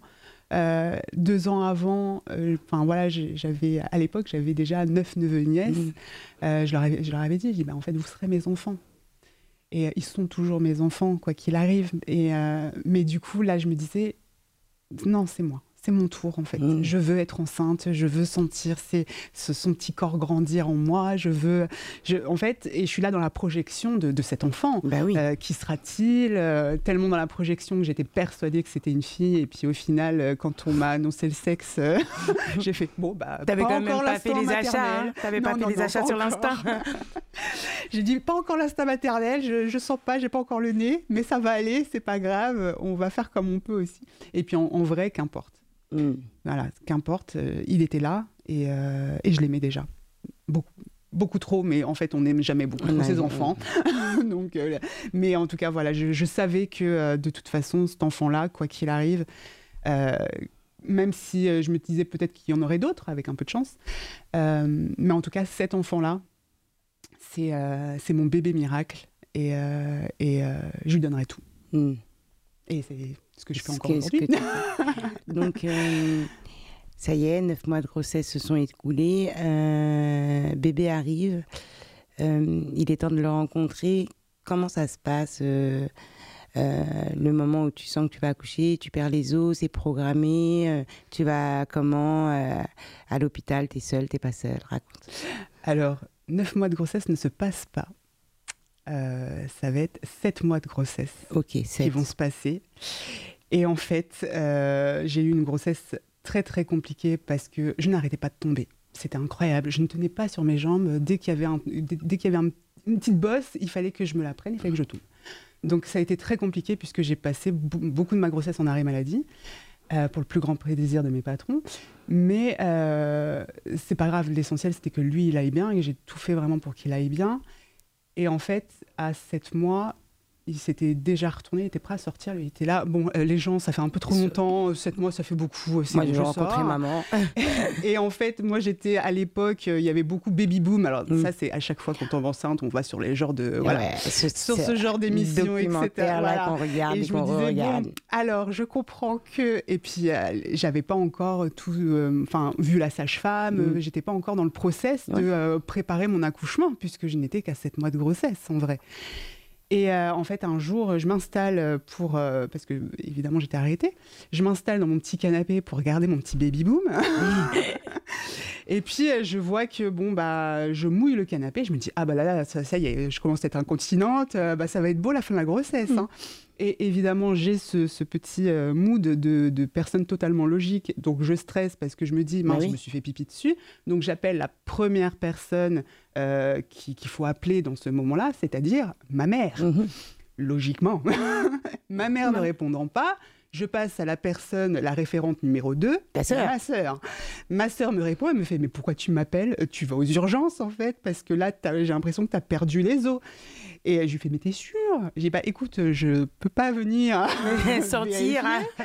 2 ans avant, voilà, à l'époque, j'avais déjà 9 neveux et nièces. Je leur avais dit, en fait, vous serez mes enfants. Et ils sont toujours mes enfants, quoi qu'il arrive. Mais du coup, là, je me disais, non, c'est moi. C'est mon tour, en fait. Je veux être enceinte, je veux sentir son petit corps grandir en moi, en fait, et je suis là dans la projection de cet enfant. Qui sera-t-il tellement dans la projection que j'étais persuadée que c'était une fille, et puis au final, quand on m'a annoncé le sexe, j'ai fait, t'avais quand même pas fait les achats, hein. T'avais pas fait les achats sur l'instinct. J'ai dit, pas encore l'instinct maternel, je sens pas, j'ai pas encore le nez, mais ça va aller, c'est pas grave, on va faire comme on peut aussi. Et puis en vrai, qu'importe. Voilà, qu'importe, il était là et je l'aimais déjà beaucoup trop, mais en fait on n'aime jamais beaucoup trop ses enfants. Donc, mais en tout cas voilà, je savais que de toute façon cet enfant-là, quoi qu'il arrive, même si je me disais peut-être qu'il y en aurait d'autres avec un peu de chance, mais en tout cas cet enfant-là, c'est mon bébé miracle et je lui donnerai tout. Et c'est ce que je fais encore aujourd'hui. Donc, ça y est, 9 mois de grossesse se sont écoulés. Bébé arrive. Il est temps de le rencontrer. Comment ça se passe le moment où tu sens que tu vas accoucher, tu perds les os, c'est programmé. Tu vas comment à l'hôpital, t'es seule, t'es pas seule? Raconte. Alors, 9 mois de grossesse ne se passe pas. Ça va être 7 mois de grossesse qui vont se passer. Et en fait, j'ai eu une grossesse très très compliquée parce que je n'arrêtais pas de tomber. C'était incroyable. Je ne tenais pas sur mes jambes. Dès qu'il y avait une petite bosse, il fallait que je me la prenne, il fallait que je tombe. Donc ça a été très compliqué puisque j'ai passé beaucoup de ma grossesse en arrêt maladie, pour le plus grand plaisir de mes patrons. Mais c'est pas grave. L'essentiel, c'était que lui, il aille bien, et j'ai tout fait vraiment pour qu'il aille bien. Et en fait, à 7 mois, il s'était déjà retourné, il était prêt à sortir. Il était là, les gens, ça fait un peu trop longtemps, 7 mois, ça fait beaucoup. Moi, j'ai rencontré maman. Et en fait, moi, j'étais à l'époque, il y avait beaucoup baby boom. Alors ça, c'est à chaque fois qu'on tombe enceinte, on va sur les genres de... sur ce genre d'émissions, etc. Là, qu'on regarde et qu'on regarde. Alors, je comprends que... Et puis, j'avais pas encore tout... vu la sage-femme, j'étais pas encore dans le process de préparer mon accouchement, puisque je n'étais qu'à 7 mois de grossesse, en vrai. Et en fait, un jour, je m'installe parce que, évidemment, j'étais arrêtée. Je m'installe dans mon petit canapé pour regarder mon petit baby boom. Et puis, je vois que, je mouille le canapé. Je me dis, là, ça y est, je commence à être incontinente. Ça va être beau la fin de la grossesse. Hein. Et évidemment, j'ai ce petit mood de personne totalement logique. Donc, je stresse parce que je me dis, je me suis fait pipi dessus. Donc, j'appelle la première personne qu'il faut appeler dans ce moment-là, c'est-à-dire ma mère. Logiquement. Ma mère ne répondant pas, je passe à la personne, la référente numéro 2. Ta sœur. Ma sœur. Ma sœur me répond, elle me fait, mais pourquoi tu m'appelles? Tu vas aux urgences, en fait, parce que là, j'ai l'impression que tu as perdu les os. Et je lui fais, mais t'es sûre? J'ai dit, écoute, je peux pas venir sortir.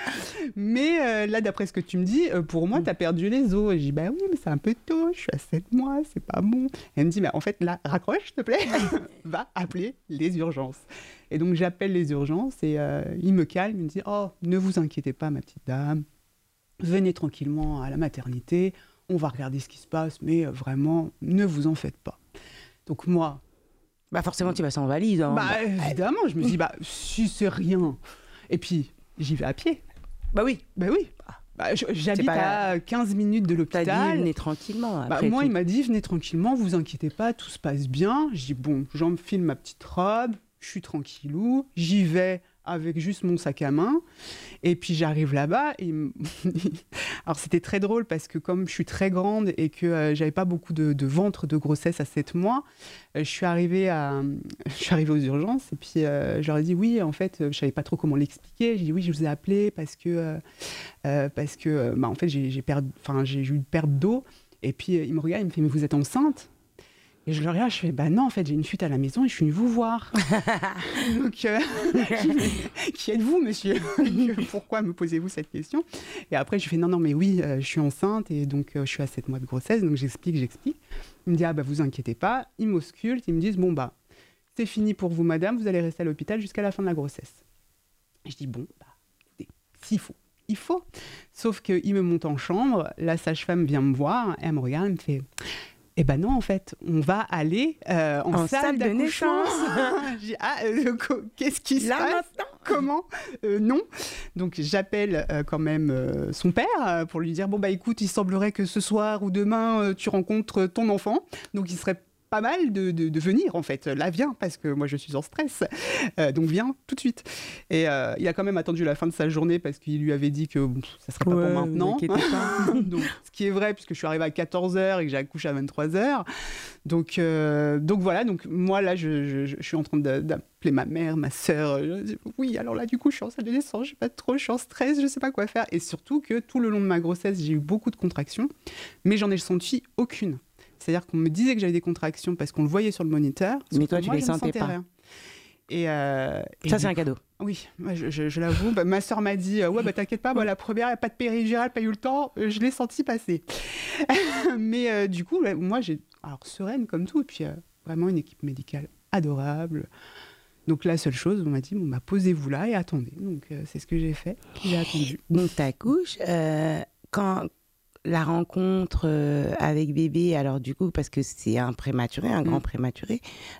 Mais là, d'après ce que tu me dis, pour moi, t'as perdu les os. Et j'ai dit, oui, mais c'est un peu tôt, je suis à 7 mois, c'est pas bon. Elle me dit, en fait, là, raccroche, s'il te plaît, va appeler les urgences. Et donc, j'appelle les urgences et il me calme, il me dit, ne vous inquiétez pas, ma petite dame, venez tranquillement à la maternité, on va regarder ce qui se passe, mais vraiment, ne vous en faites pas. Donc moi... forcément, tu vas sans valise. Hein. Évidemment, je me dis, si c'est rien. Et puis, j'y vais à pied. Oui. J'habite à 15 minutes de l'hôpital. T'as dit, venez tranquillement. Moi, il m'a dit, venez tranquillement, vous inquiétez pas, tout se passe bien. Je dis, j'enfile ma petite robe, je suis tranquillou, j'y vais avec juste mon sac à main. Et puis j'arrive là-bas. Alors c'était très drôle parce que comme je suis très grande et que j'avais pas beaucoup de ventre de grossesse à 7 mois, je suis arrivée aux urgences et puis je leur ai dit oui, en fait, je savais pas trop comment l'expliquer. J'ai dit oui, je vous ai appelé parce que en fait j'ai eu une perte d'eau. Et puis il me regarde, il me fait mais vous êtes enceinte? Et je le regarde, je fais, bah non, en fait, j'ai une fuite à la maison et je suis venue vous voir. Donc, qui êtes-vous, monsieur? Pourquoi me posez-vous cette question? Et après, je fais, non, mais oui, je suis enceinte et donc je suis à 7 mois de grossesse, donc j'explique. Il me dit, ah bah vous inquiétez pas, ils m'auscultent, ils me disent, bon bah, c'est fini pour vous, madame, vous allez rester à l'hôpital jusqu'à la fin de la grossesse. Et je dis, bon, bah, écoutez, s'il faut, il faut. Sauf qu'il me monte en chambre, la sage-femme vient me voir, et elle me regarde, elle me fait... Eh ben non, en fait, on va aller en salle de naissance. Je dis, qu'est-ce qui se passe maintenant? Comment? Non. Donc j'appelle quand même son père pour lui dire, bon bah écoute, il semblerait que ce soir ou demain, tu rencontres ton enfant. Donc il serait pas mal de venir, en fait. Là, viens, parce que moi, je suis en stress. Donc, viens tout de suite. Et il a quand même attendu la fin de sa journée parce qu'il lui avait dit que ça serait pas pour maintenant. Donc, ce qui est vrai, puisque je suis arrivée à 14h et que j'ai accouché à 23h. Donc voilà. Donc, moi, là, je suis en train d'appeler ma mère, ma sœur. Oui, alors là, du coup, je suis en salle de naissance, je suis en stress, je sais pas quoi faire. Et surtout que tout le long de ma grossesse, j'ai eu beaucoup de contractions, mais j'en ai senti aucune. C'est-à-dire qu'on me disait que j'avais des contractions parce qu'on le voyait sur le moniteur. Mais toi, tu ne les sentais pas. Rien. Et ça, c'est un cadeau. Oui, je l'avoue. Ma sœur m'a dit, ouais, bah t'inquiète pas, la première, il n'y a pas de péridurale, pas eu le temps. Je l'ai senti passer. Mais du coup, moi, alors sereine comme tout. Et puis, vraiment une équipe médicale adorable. Donc, la seule chose, on m'a dit, bon, bah, posez-vous là et attendez. Donc, c'est ce que j'ai fait. J'ai attendu. Donc, t'accouches. Quand la rencontre avec bébé, alors du coup, parce que c'est un prématuré, un grand prématuré,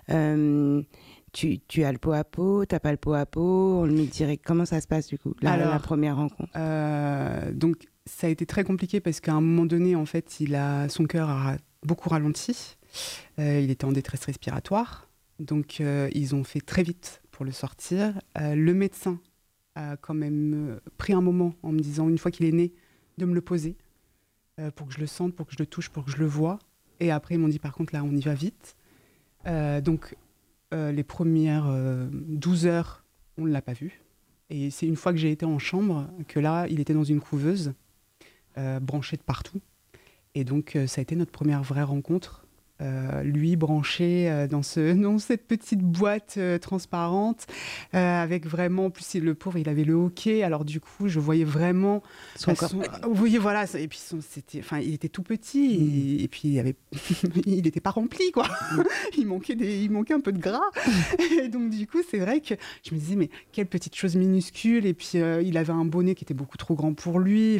tu as le pot à pot, tu n'as pas le pot à pot, on le met direct. Comment ça se passe du coup, la première rencontre? Donc, ça a été très compliqué parce qu'à un moment donné, en fait, son cœur a beaucoup ralenti. Il était en détresse respiratoire. Donc, ils ont fait très vite pour le sortir. Le médecin a quand même pris un moment en me disant, une fois qu'il est né, de me le poser. Pour que je le sente, pour que je le touche, pour que je le voie. Et après, ils m'ont dit, par contre, là, on y va vite. Donc, les premières 12 heures, on ne l'a pas vu. Et c'est une fois que j'ai été en chambre que là, il était dans une couveuse, branché de partout. Et donc, ça a été notre première vraie rencontre. Lui branché dans cette petite boîte transparente, avec vraiment, en plus le pauvre, il avait le hoquet, alors du coup, je voyais vraiment son corps. Oui, voilà, et puis il était tout petit, et puis il n'était pas rempli, quoi. il manquait un peu de gras. Et donc, du coup, c'est vrai que je me disais, mais quelle petite chose minuscule, et puis il avait un bonnet qui était beaucoup trop grand pour lui,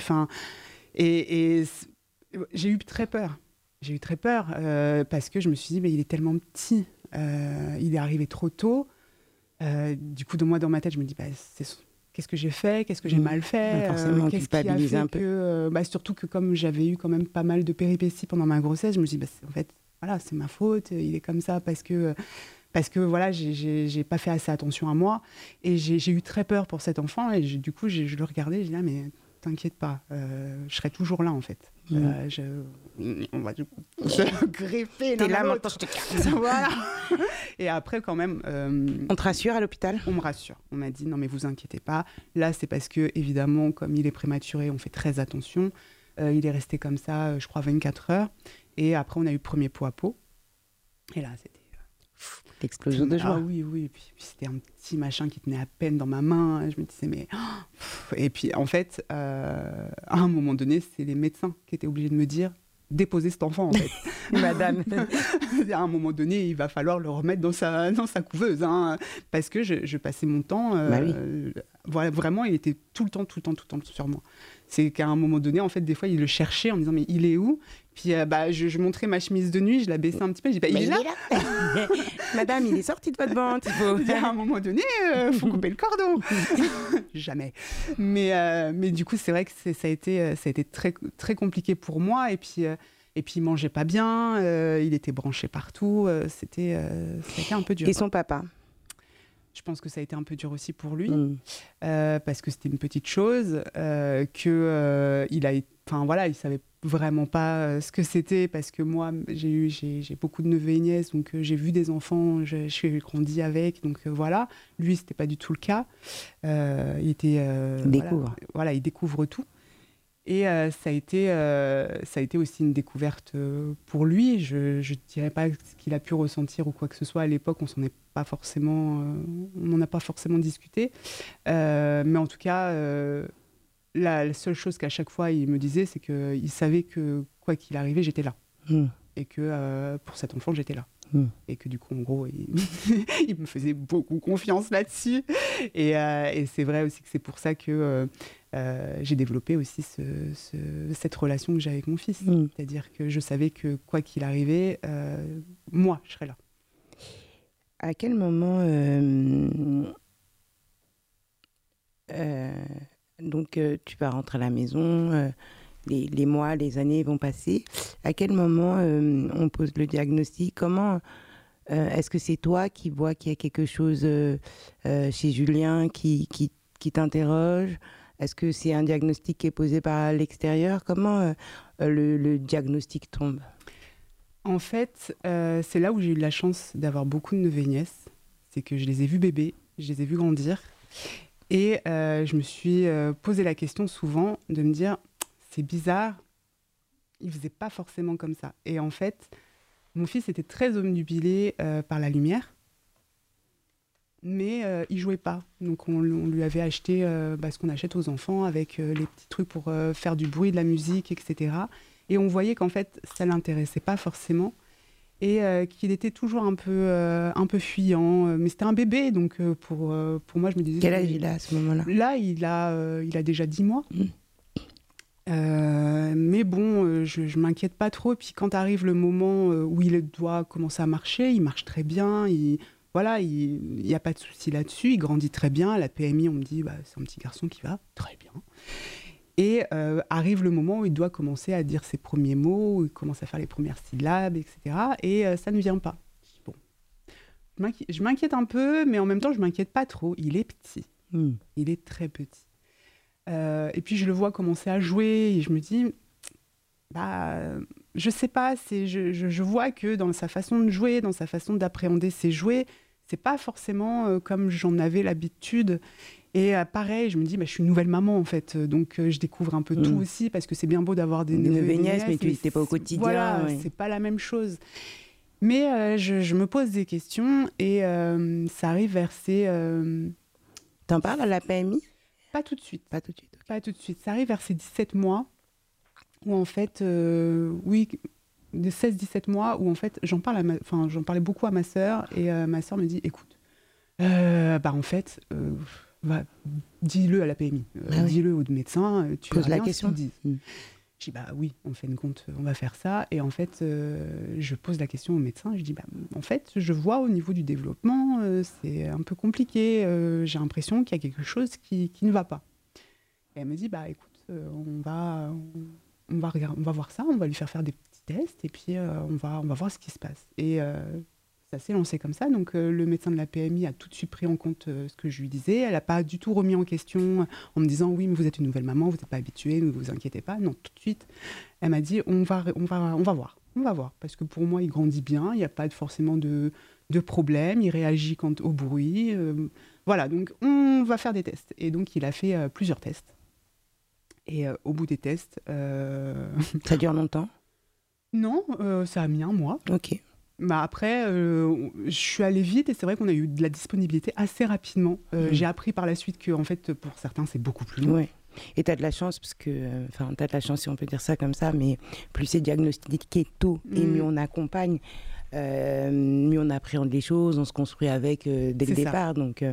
et j'ai eu très peur. J'ai eu très peur parce que je me suis dit, mais il est tellement petit, il est arrivé trop tôt. Du coup, dans ma tête, je me dis, qu'est-ce que j'ai fait, qu'est-ce que j'ai mal fait, forcément, qu'est-ce qui a fait un peu. surtout que comme j'avais eu quand même pas mal de péripéties pendant ma grossesse, je me suis dit, en fait, voilà, c'est ma faute, il est comme ça parce que voilà, j'ai pas fait assez attention à moi et j'ai eu très peur pour cet enfant et du coup, je le regardais, je disais, mais t'inquiète pas, je serai toujours là en fait. On va se greffer. T'es là, maintenant je te casse. Voilà. Et après, quand même. On te rassure à l'hôpital? On me rassure. On m'a dit non, mais vous inquiétez pas. Là, c'est parce que, évidemment, comme il est prématuré, on fait très attention. Il est resté comme ça, je crois, 24 heures. Et après, on a eu le premier pot à pot. Et là, c'était. L'explosion de joie. Ah oui. Et puis c'était un petit machin qui tenait à peine dans ma main. Je me disais, mais. Et puis, en fait, à un moment donné, c'est les médecins qui étaient obligés de me dire, déposez cet enfant, en fait. Madame. À un moment donné, il va falloir le remettre dans sa couveuse. Hein, parce que je passais mon temps. Voilà, vraiment, il était tout le temps sur moi. C'est qu'à un moment donné, en fait, des fois, il le cherchait en me disant, mais il est où? Puis je montrais ma chemise de nuit, je la baissais un petit peu, je dis, il est là. Madame, il est sorti de votre ventre. À un moment donné, il faut couper le cordon. Jamais. Mais du coup, c'est vrai que ça a été très, très compliqué pour moi. Et puis, il mangeait pas bien, il était branché partout. Ça a été un peu dur. Et son papa? Je pense que ça a été un peu dur aussi pour lui, parce que c'était une petite chose, il savait vraiment pas ce que c'était, parce que moi, j'ai beaucoup de neveux et nièces, donc j'ai vu des enfants, j'ai grandi avec, donc voilà. Lui, c'était pas du tout le cas. Il découvre tout. Et ça a été aussi une découverte pour lui. Je ne dirais pas ce qu'il a pu ressentir ou quoi que ce soit. À l'époque, on n'en a pas forcément discuté. Mais en tout cas, la seule chose qu'à chaque fois il me disait, c'est qu'il savait que quoi qu'il arrivait, j'étais là. Et que pour cet enfant, j'étais là. Et que du coup, en gros, il me faisait beaucoup confiance là-dessus. Et c'est vrai aussi que c'est pour ça que j'ai développé aussi cette relation que j'ai avec mon fils. C'est-à-dire que je savais que quoi qu'il arrivait, moi, je serais là. À quel moment... donc, tu vas rentrer à la maison... Les mois, les années vont passer. À quel moment on pose le diagnostic? Comment est-ce que c'est toi qui vois qu'il y a quelque chose chez Julien qui t'interroge? Est-ce que c'est un diagnostic qui est posé par l'extérieur? Comment le diagnostic tombe? En fait, c'est là où j'ai eu la chance d'avoir beaucoup de neveux et nièces. C'est que je les ai vus bébés, je les ai vus grandir. Et je me suis posé la question souvent de me dire... C'est bizarre, il ne faisait pas forcément comme ça. Et en fait, mon fils était très obnubilé par la lumière, mais il ne jouait pas. Donc on lui avait acheté ce qu'on achète aux enfants, avec les petits trucs pour faire du bruit, de la musique, etc. Et on voyait qu'en fait, ça ne l'intéressait pas forcément, et qu'il était toujours un peu fuyant. Mais c'était un bébé, donc pour moi, je me disais... Quel âge il a à ce moment-là? Là, il a déjà 10 mois. Mais bon, je m'inquiète pas trop. Puis quand arrive le moment où il doit commencer à marcher, il marche très bien. Il y a pas de souci là-dessus. Il grandit très bien. À la PMI, on me dit, c'est un petit garçon qui va très bien. Et arrive le moment où il doit commencer à dire ses premiers mots, où il commence à faire les premières syllabes, etc. Et ça ne vient pas. Bon, je m'inquiète un peu, mais en même temps, je m'inquiète pas trop. Il est petit. Il est très petit. Et puis je le vois commencer à jouer et je me dis, je sais pas, je vois que dans sa façon de jouer, dans sa façon d'appréhender ses jouets, c'est pas forcément comme j'en avais l'habitude. Et pareil, je me dis, je suis une nouvelle maman en fait, donc je découvre un peu tout aussi, parce que c'est bien beau d'avoir des neveux et nièces, mais tu n'étais pas au quotidien. Voilà, c'est pas la même chose. Mais je me pose des questions et ça arrive vers ces... T'en parles à la PMI? Pas tout de suite. Pas tout de suite. Okay. Pas tout de suite. Ça arrive vers ces 17 mois où en fait, de 16-17 mois où en fait, j'en parlais beaucoup à ma sœur et ma sœur me dit, écoute, en fait, dis-le à la PMI, dis-le au médecin, tu poses la rien question. Je dis, oui, on fait une compte, on va faire ça. Et en fait, je pose la question au médecin. Je dis, en fait, je vois au niveau du développement, c'est un peu compliqué. J'ai l'impression qu'il y a quelque chose qui ne va pas. Et elle me dit, écoute, on va voir ça, on va lui faire des petits tests et puis on va voir ce qui se passe. Et ça s'est lancé comme ça. Donc, le médecin de la PMI a tout de suite pris en compte ce que je lui disais. Elle n'a pas du tout remis en question en me disant « Oui, mais vous êtes une nouvelle maman, vous n'êtes pas habituée, ne vous inquiétez pas. » Non, tout de suite, elle m'a dit « On va voir. On va voir. » Parce que pour moi, il grandit bien. Il n'y a pas forcément de problème. Il réagit au bruit. Voilà, donc on va faire des tests. Et donc, il a fait plusieurs tests. Et au bout des tests... Ça dure longtemps? Non, ça a mis 1 mois. Ok. Après, je suis allée vite et c'est vrai qu'on a eu de la disponibilité assez rapidement. J'ai appris par la suite que, en fait, pour certains, c'est beaucoup plus long. Ouais. Et tu as de la chance, parce que, tu as de la chance si on peut dire ça comme ça, mais plus c'est diagnostiqué tôt et mieux on accompagne, mieux on appréhende les choses, on se construit avec dès le départ. Donc,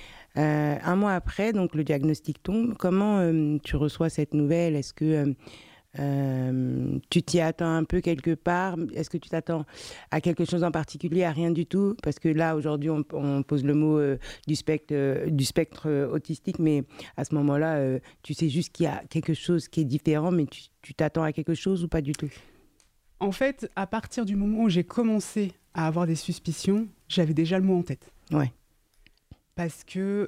1 mois après, donc, le diagnostic tombe. Comment tu reçois cette nouvelle? Est-ce que tu t'y attends un peu quelque part? Est-ce que tu t'attends à quelque chose en particulier, à rien du tout? Parce que là, aujourd'hui, on pose le mot du spectre autistique, mais à ce moment-là, tu sais juste qu'il y a quelque chose qui est différent, mais tu t'attends à quelque chose ou pas du tout? En fait, à partir du moment où j'ai commencé à avoir des suspicions, j'avais déjà le mot en tête. Ouais. Parce que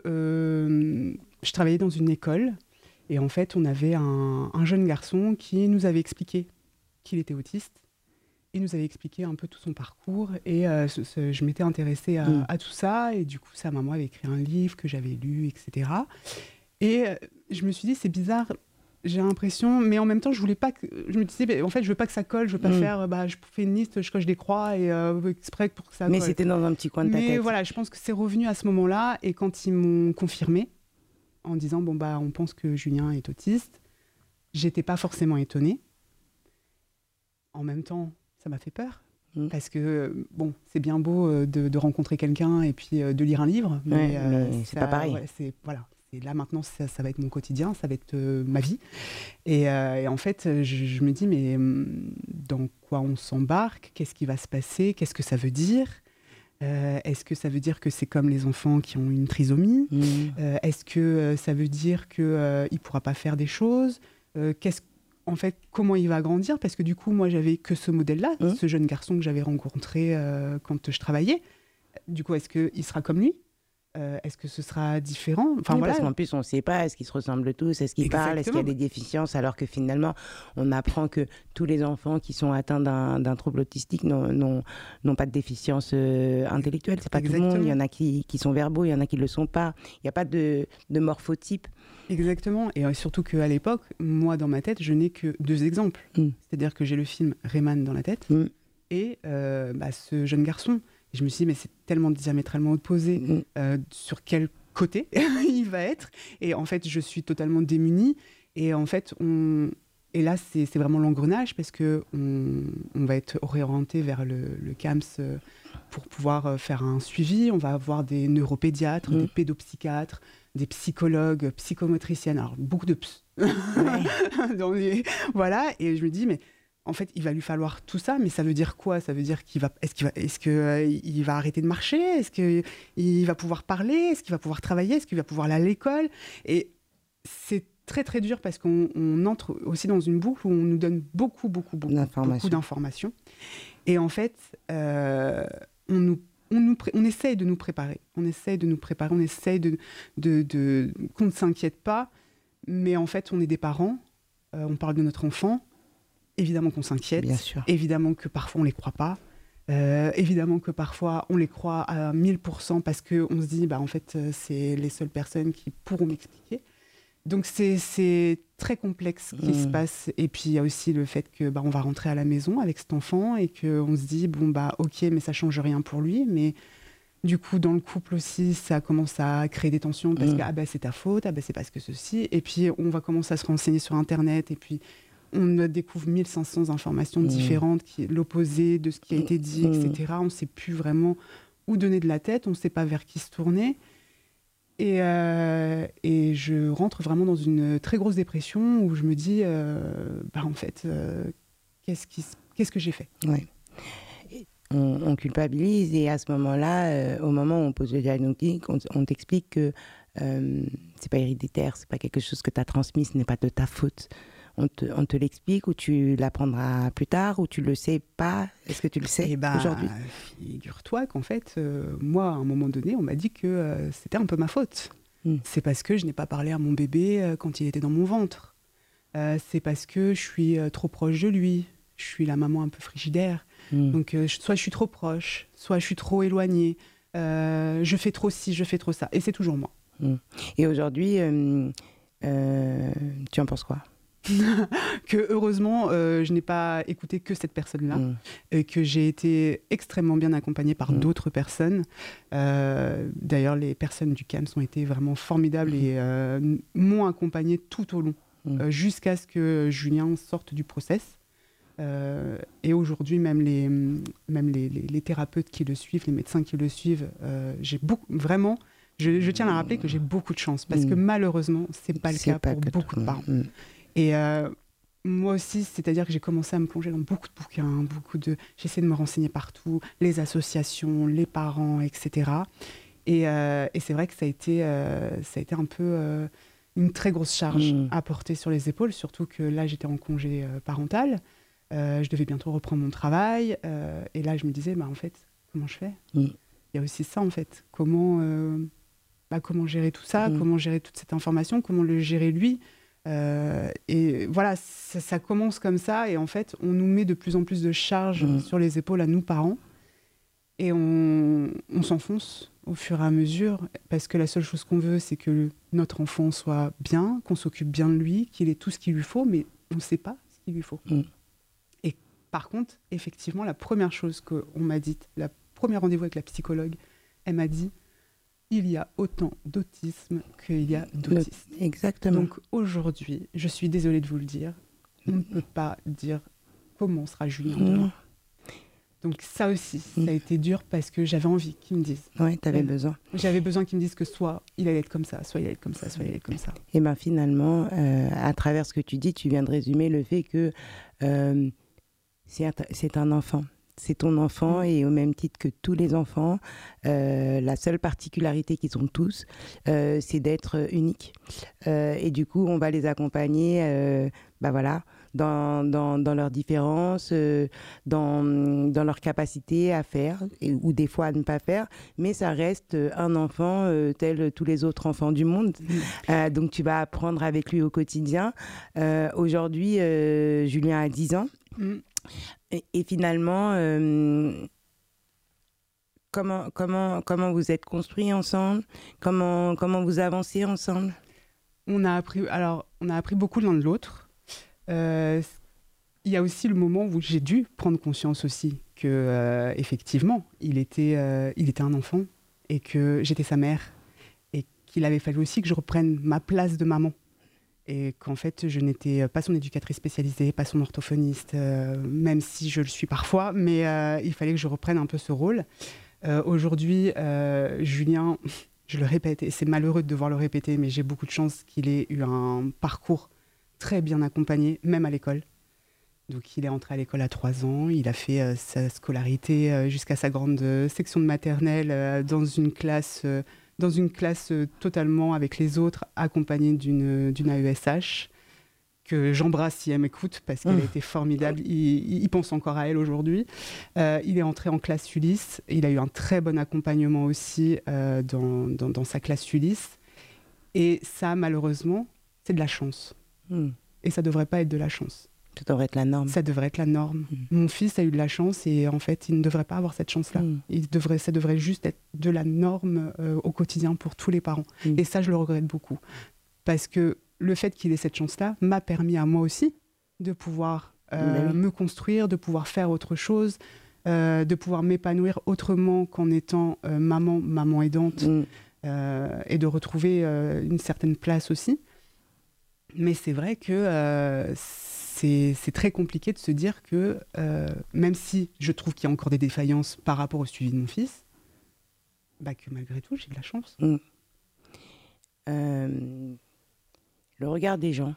je travaillais dans une école. Et en fait, on avait un jeune garçon qui nous avait expliqué qu'il était autiste. Il nous avait expliqué un peu tout son parcours. Et je m'étais intéressée à tout ça. Et du coup, sa maman avait écrit un livre que j'avais lu, etc. Et je me suis dit, c'est bizarre. J'ai l'impression, mais en même temps, je me disais, en fait, je veux pas que ça colle, je veux pas faire, je fais une liste, je coche des croix et exprès pour que ça colle. Mais c'était dans un petit coin de ta tête. Mais voilà, je pense que c'est revenu à ce moment-là, et quand ils m'ont confirmé, en disant, on pense que Julien est autiste, j'étais pas forcément étonnée. En même temps, ça m'a fait peur. Parce que, c'est bien beau de rencontrer quelqu'un et puis de lire un livre, mais c'est pas pareil. Voilà. Et là, maintenant, ça va être mon quotidien, ça va être ma vie. Et en fait, je me dis, mais dans quoi on s'embarque? Qu'est-ce qui va se passer? Qu'est-ce que ça veut dire? Est-ce que ça veut dire que c'est comme les enfants qui ont une trisomie? Est-ce que ça veut dire qu'il ne pourra pas faire des choses? En fait, comment il va grandir? Parce que du coup, moi, j'avais que ce modèle-là, ce jeune garçon que j'avais rencontré quand je travaillais. Du coup, est-ce qu'il sera comme lui? Est-ce que ce sera différent? Parce qu'en plus, on ne sait pas, est-ce qu'ils se ressemblent tous, est-ce qu'ils parlent, est-ce qu'il y a des déficiences, alors que finalement, on apprend que tous les enfants qui sont atteints d'un trouble autistique n'ont pas de déficience intellectuelle. C'est pas tout le monde. Il y en a qui sont verbaux, il y en a qui ne le sont pas. Il n'y a pas de morphotype. Exactement. Et surtout qu'à l'époque, moi, dans ma tête, je n'ai que 2 exemples. C'est-à-dire que j'ai le film Rayman dans la tête et ce jeune garçon. Et je me suis dit, mais c'est tellement diamétralement opposé. Sur quel côté il va être? Et en fait, je suis totalement démunie. Et en fait, et là, c'est vraiment l'engrenage parce qu'on va être orienté vers le CAMS pour pouvoir faire un suivi. On va avoir des neuropédiatres, des pédopsychiatres, des psychologues, psychomotriciennes. Alors, beaucoup de voilà. Et je me dis, mais en fait, il va lui falloir tout ça, mais ça veut dire quoi? Ça veut dire est-ce qu'il va arrêter de marcher? Est-ce qu'il va pouvoir parler? Est-ce qu'il va pouvoir travailler? Est-ce qu'il va pouvoir aller à l'école? Et c'est très très dur parce qu'on entre aussi dans une boucle où on nous donne beaucoup d'informations. Et en fait, on essaye de nous préparer. On essaye qu'on ne s'inquiète pas. Mais en fait, on est des parents. On parle de notre enfant. Évidemment qu'on s'inquiète, bien sûr. Évidemment que parfois on ne les croit pas, évidemment que parfois on les croit à 1000% parce qu'on se dit, en fait, c'est les seules personnes qui pourront m'expliquer. Donc c'est très complexe ce qui se passe. Et puis il y a aussi le fait que on va rentrer à la maison avec cet enfant et qu'on se dit, ok, mais ça ne change rien pour lui, mais du coup, dans le couple aussi, ça commence à créer des tensions parce que c'est ta faute, c'est parce que ceci. Et puis on va commencer à se renseigner sur Internet et puis on découvre 1500 informations différentes, l'opposé de ce qui a été dit, etc. On ne sait plus vraiment où donner de la tête, on ne sait pas vers qui se tourner. Et je rentre vraiment dans une très grosse dépression où je me dis, en fait, qu'est-ce que j'ai fait? On culpabilise et à ce moment-là, au moment où on pose le diagnostic, on t'explique que c'est pas héréditaire, c'est pas quelque chose que tu as transmis, ce n'est pas de ta faute. On te l'explique ou tu l'apprendras plus tard ou tu le sais pas? Est-ce que tu le sais aujourd'hui? Figure-toi qu'en fait, moi, à un moment donné, on m'a dit que c'était un peu ma faute. C'est parce que je n'ai pas parlé à mon bébé quand il était dans mon ventre. C'est parce que je suis trop proche de lui. Je suis la maman un peu frigidaire. Donc, soit je suis trop proche, soit je suis trop éloignée. Je fais trop ci, je fais trop ça. Et c'est toujours moi. Et aujourd'hui, tu en penses quoi? Que heureusement, je n'ai pas écouté que cette personne-là, et que j'ai été extrêmement bien accompagnée par d'autres personnes. D'ailleurs, les personnes du CAMS ont été vraiment formidables et m'ont accompagnée tout au long, jusqu'à ce que Julien sorte du process. Et aujourd'hui, même les thérapeutes qui le suivent, les médecins qui le suivent, j'ai vraiment... Je tiens à rappeler que j'ai beaucoup de chance, parce que malheureusement, c'est pas le cas pour beaucoup de parents. Et moi aussi, c'est-à-dire que j'ai commencé à me plonger dans beaucoup de bouquins, j'essaie de me renseigner partout, les associations, les parents, etc. Et c'est vrai que ça a été un peu une très grosse charge à porter sur les épaules, surtout que là, j'étais en congé parental. Je devais bientôt reprendre mon travail. Et là, je me disais, en fait, comment je fais? Il y a aussi ça, en fait. Comment gérer tout ça? Comment gérer toute cette information? Comment le gérer lui? Et voilà, ça commence comme ça. Et en fait, on nous met de plus en plus de charges sur les épaules à nous, parents. Et on s'enfonce au fur et à mesure, parce que la seule chose qu'on veut, c'est que notre enfant soit bien, qu'on s'occupe bien de lui, qu'il ait tout ce qu'il lui faut, mais on ne sait pas ce qu'il lui faut. Et par contre, effectivement, la première chose qu'on m'a dite, le premier rendez-vous avec la psychologue, elle m'a dit, il y a autant d'autisme qu'il y a d'autisme. Exactement. Donc aujourd'hui, je suis désolée de vous le dire, on ne peut pas dire comment sera Julien demain. Donc ça aussi, ça a été dur parce que j'avais envie qu'ils me disent. Oui, tu avais besoin. J'avais besoin qu'ils me disent que soit il allait être comme ça, soit il allait être comme ça, soit il allait être comme ça. Et bien finalement, à travers ce que tu dis, tu viens de résumer le fait que c'est un enfant. C'est ton enfant et au même titre que tous les enfants, la seule particularité qu'ils ont tous, c'est d'être uniques. Et du coup, on va les accompagner dans leurs différences, dans leur capacité à faire ou des fois à ne pas faire. Mais ça reste un enfant tel tous les autres enfants du monde. Donc tu vas apprendre avec lui au quotidien. Aujourd'hui, Julien a 10 ans. Et finalement, comment vous êtes construits ensemble, comment vous avancez ensemble? On a appris beaucoup l'un de l'autre. Il y a aussi le moment où j'ai dû prendre conscience aussi que effectivement, il était un enfant et que j'étais sa mère et qu'il avait fallu aussi que je reprenne ma place de maman. Et qu'en fait, je n'étais pas son éducatrice spécialisée, pas son orthophoniste, même si je le suis parfois, mais il fallait que je reprenne un peu ce rôle. Aujourd'hui, Julien, je le répète, et c'est malheureux de devoir le répéter, mais j'ai beaucoup de chance qu'il ait eu un parcours très bien accompagné, même à l'école. Donc il est entré à l'école à 3 ans, il a fait sa scolarité jusqu'à sa grande section de maternelle dans une classe totalement avec les autres, accompagnée d'une AESH, que j'embrasse si elle m'écoute, parce qu'elle a été formidable. Il pense encore à elle aujourd'hui. Il est entré en classe Ulysse. Il a eu un très bon accompagnement aussi dans sa classe Ulysse. Et ça, malheureusement, c'est de la chance. Et ça ne devrait pas être de la chance. Ça devrait être la norme. Ça devrait être la norme. Mon fils a eu de la chance et en fait, il ne devrait pas avoir cette chance-là. Ça devrait juste être de la norme au quotidien pour tous les parents. Et ça, je le regrette beaucoup. Parce que le fait qu'il ait cette chance-là m'a permis à moi aussi de pouvoir me construire, de pouvoir faire autre chose, de pouvoir m'épanouir autrement qu'en étant maman aidante et de retrouver une certaine place aussi. Mais c'est vrai que c'est très compliqué de se dire que, même si je trouve qu'il y a encore des défaillances par rapport au suivi de mon fils, que malgré tout, j'ai de la chance. Le regard des gens.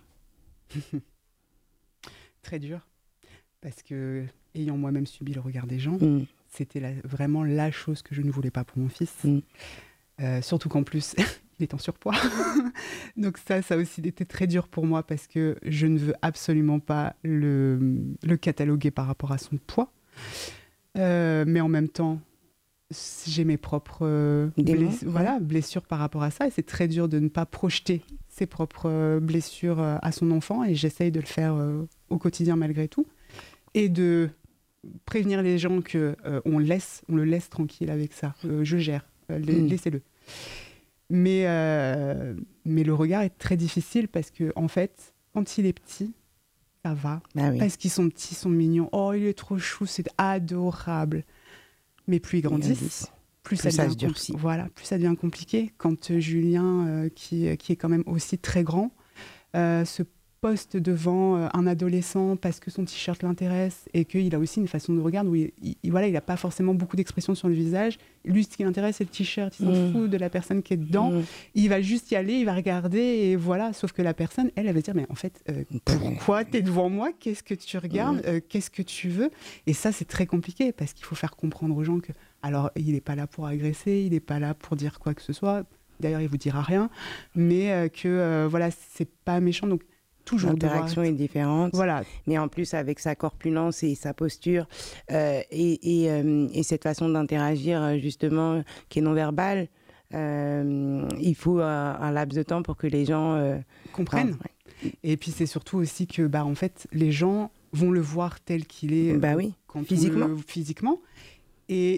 Très dur. Parce que, ayant moi-même subi le regard des gens, c'était vraiment la chose que je ne voulais pas pour mon fils. Surtout qu'en plus, il est en surpoids. Donc ça aussi été très dur pour moi parce que je ne veux absolument pas le cataloguer par rapport à son poids. Mais en même temps, j'ai mes propres blessures par rapport à ça. Et c'est très dur de ne pas projeter ses propres blessures à son enfant. Et j'essaye de le faire au quotidien malgré tout. Et de prévenir les gens qu'on le laisse tranquille avec ça. Je gère, laissez-le. Mais le regard est très difficile parce que en fait, quand il est petit, ça va. Parce qu'ils sont petits, ils sont mignons. Oh, il est trop chou, c'est adorable. Mais plus ils grandissent, plus ça se durcit. Voilà, plus ça devient compliqué. Quand Julien, qui est quand même aussi très grand, se poste devant un adolescent parce que son t-shirt l'intéresse et qu'il a aussi une façon de regarder où il n'a pas forcément beaucoup d'expression sur le visage. Lui, ce qui l'intéresse, c'est le t-shirt. Il s'en fout de la personne qui est dedans. Il va juste y aller, il va regarder et voilà. Sauf que la personne, elle va dire, mais en fait, pourquoi t'es devant moi? Qu'est-ce que tu regardes? Qu'est-ce que tu veux? Et ça, c'est très compliqué parce qu'il faut faire comprendre aux gens que, alors, il n'est pas là pour agresser, il n'est pas là pour dire quoi que ce soit. D'ailleurs, il vous dira rien, mais voilà, c'est pas méchant. Donc, l'interaction est différente, voilà. Mais en plus avec sa corpulence et sa posture et cette façon d'interagir justement qui est non verbale, il faut un laps de temps pour que les gens comprennent. Et puis c'est surtout aussi que en fait les gens vont le voir tel qu'il est physiquement. Physiquement. Et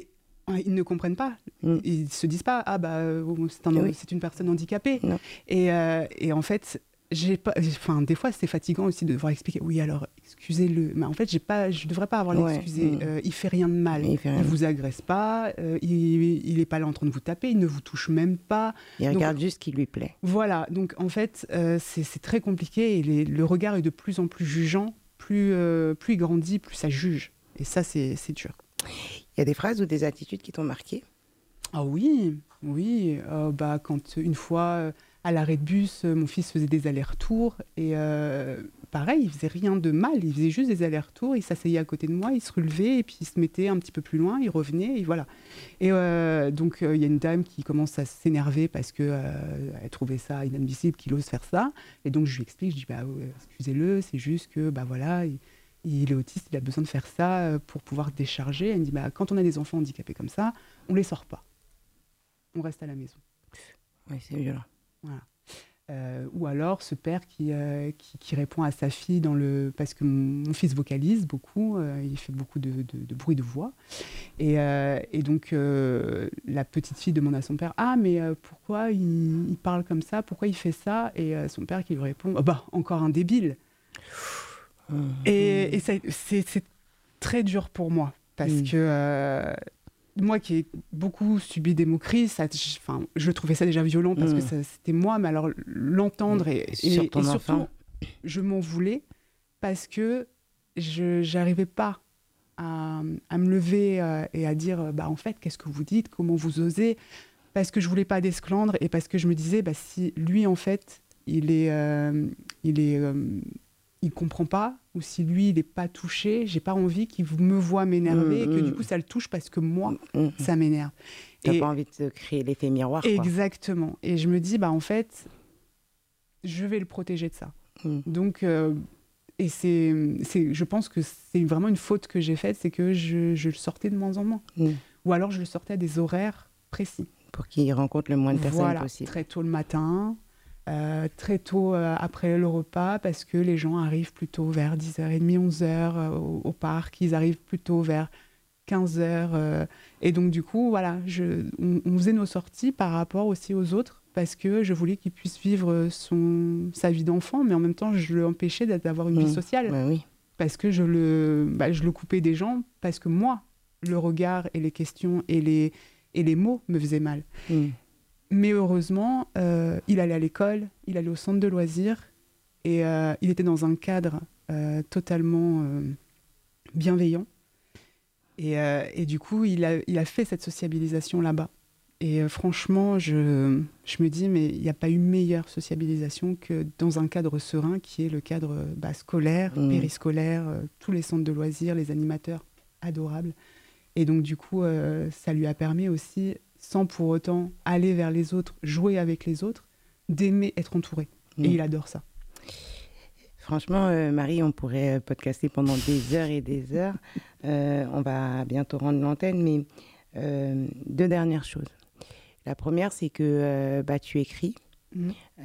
Ils ne comprennent pas. Ils ne se disent pas, c'est une personne handicapée. Et en fait, des fois, c'est fatigant aussi de devoir expliquer. Oui, alors, excusez-le. Mais en fait, je ne devrais pas avoir l'excuser. Il ne fait rien de mal. Il ne vous agresse pas. Il n'est pas là en train de vous taper. Il ne vous touche même pas. Il regarde juste ce qui lui plaît. Voilà. Donc, en fait, c'est très compliqué. Et le regard est de plus en plus jugeant. Plus il grandit, plus ça juge. Et ça, c'est dur. Il y a des phrases ou des attitudes qui t'ont marqué? Ah oui. Quand une fois, à l'arrêt de bus, mon fils faisait des allers-retours. Et pareil, il faisait rien de mal. Il faisait juste des allers-retours. Il s'asseyait à côté de moi, il se relevait et puis il se mettait un petit peu plus loin. Il revenait et voilà. Et donc, il y a une dame qui commence à s'énerver parce qu'elle trouvait ça inadmissible qu'il ose faire ça. Et donc, je lui explique, je dis, excusez-le, c'est juste que, voilà... Il est autiste, il a besoin de faire ça pour pouvoir décharger. Elle me dit, quand on a des enfants handicapés comme ça, on ne les sort pas. On reste à la maison. Oui, c'est violent. Voilà. Ou alors ce père qui répond à sa fille parce que mon fils vocalise beaucoup, il fait beaucoup de bruit de voix. Et donc la petite fille demande à son père, mais pourquoi il parle comme ça, pourquoi il fait ça? Et son père qui lui répond, encore un débile. Et c'est très dur pour moi parce que moi qui ai beaucoup subi des moqueries, je trouvais ça déjà violent parce que c'était moi, mais alors l'entendre et surtout je m'en voulais parce que je n'arrivais pas à me lever et à dire en fait qu'est-ce que vous dites, comment vous osez, parce que je voulais pas d'esclandre et parce que je me disais si lui en fait il comprend pas, ou si lui il est pas touché, j'ai pas envie qu'il me voit m'énerver et que du coup ça le touche parce que moi ça m'énerve. T'as pas envie de créer l'effet miroir, quoi. Exactement. Et je me dis en fait je vais le protéger de ça. Donc je pense que c'est vraiment une faute que j'ai faite, c'est que je le sortais de moins en moins. Ou alors je le sortais à des horaires précis. Pour qu'il rencontre le moins de personnes possible. Très tôt le matin. Très tôt après le repas, parce que les gens arrivent plutôt vers 10h30, 11h au parc, ils arrivent plutôt vers 15h. Et donc, du coup, voilà, on faisait nos sorties par rapport aussi aux autres, parce que je voulais qu'il puisse vivre sa vie d'enfant, mais en même temps, je l'empêchais d'avoir une vie sociale. Oui. Parce que je le coupais des gens, parce que moi, le regard et les questions et les mots me faisaient mal. Mais heureusement, il allait à l'école, il allait au centre de loisirs et il était dans un cadre totalement bienveillant. Et du coup, il a fait cette sociabilisation là-bas. Et franchement, je me dis, mais il n'y a pas eu meilleure sociabilisation que dans un cadre serein qui est le cadre scolaire, périscolaire, tous les centres de loisirs, les animateurs adorables. Et donc, du coup, ça lui a permis aussi, sans pour autant aller vers les autres, jouer avec les autres, d'aimer être entouré. Et il adore ça. Franchement, Marie, on pourrait podcaster pendant des heures et des heures. On va bientôt rendre l'antenne, mais 2 dernières choses. La première, c'est que tu écris. Tu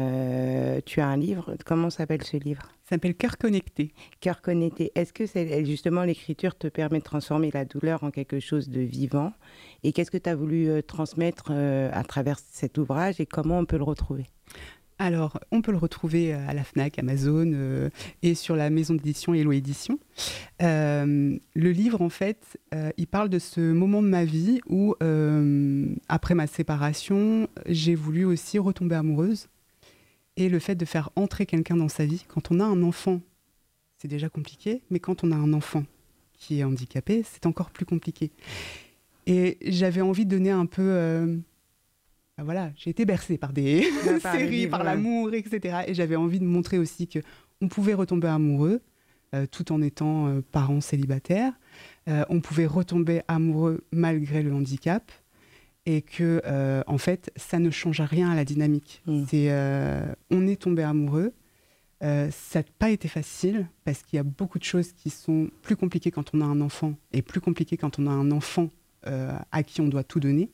as un livre. Comment s'appelle ce livre? Ça s'appelle Cœur connecté. Cœur connecté. Est-ce que justement l'écriture te permet de transformer la douleur en quelque chose de vivant? Et qu'est-ce que tu as voulu transmettre à travers cet ouvrage et comment on peut le retrouver? Alors, on peut le retrouver à la Fnac, Amazon et sur la maison d'édition Hello Édition. Le livre, en fait, il parle de ce moment de ma vie où, après ma séparation, j'ai voulu aussi retomber amoureuse. Et le fait de faire entrer quelqu'un dans sa vie, quand on a un enfant, c'est déjà compliqué, mais quand on a un enfant qui est handicapé, c'est encore plus compliqué. Et j'avais envie de donner un peu... voilà, j'ai été bercée par des séries, par l'amour, etc. Et j'avais envie de montrer aussi qu'on pouvait retomber amoureux, tout en étant parents célibataires. On pouvait retomber amoureux malgré le handicap. Et que, en fait, ça ne change rien à la dynamique. On est tombé amoureux. Ça n'a pas été facile, parce qu'il y a beaucoup de choses qui sont plus compliquées quand on a un enfant, et plus compliquées quand on a un enfant à qui on doit tout donner.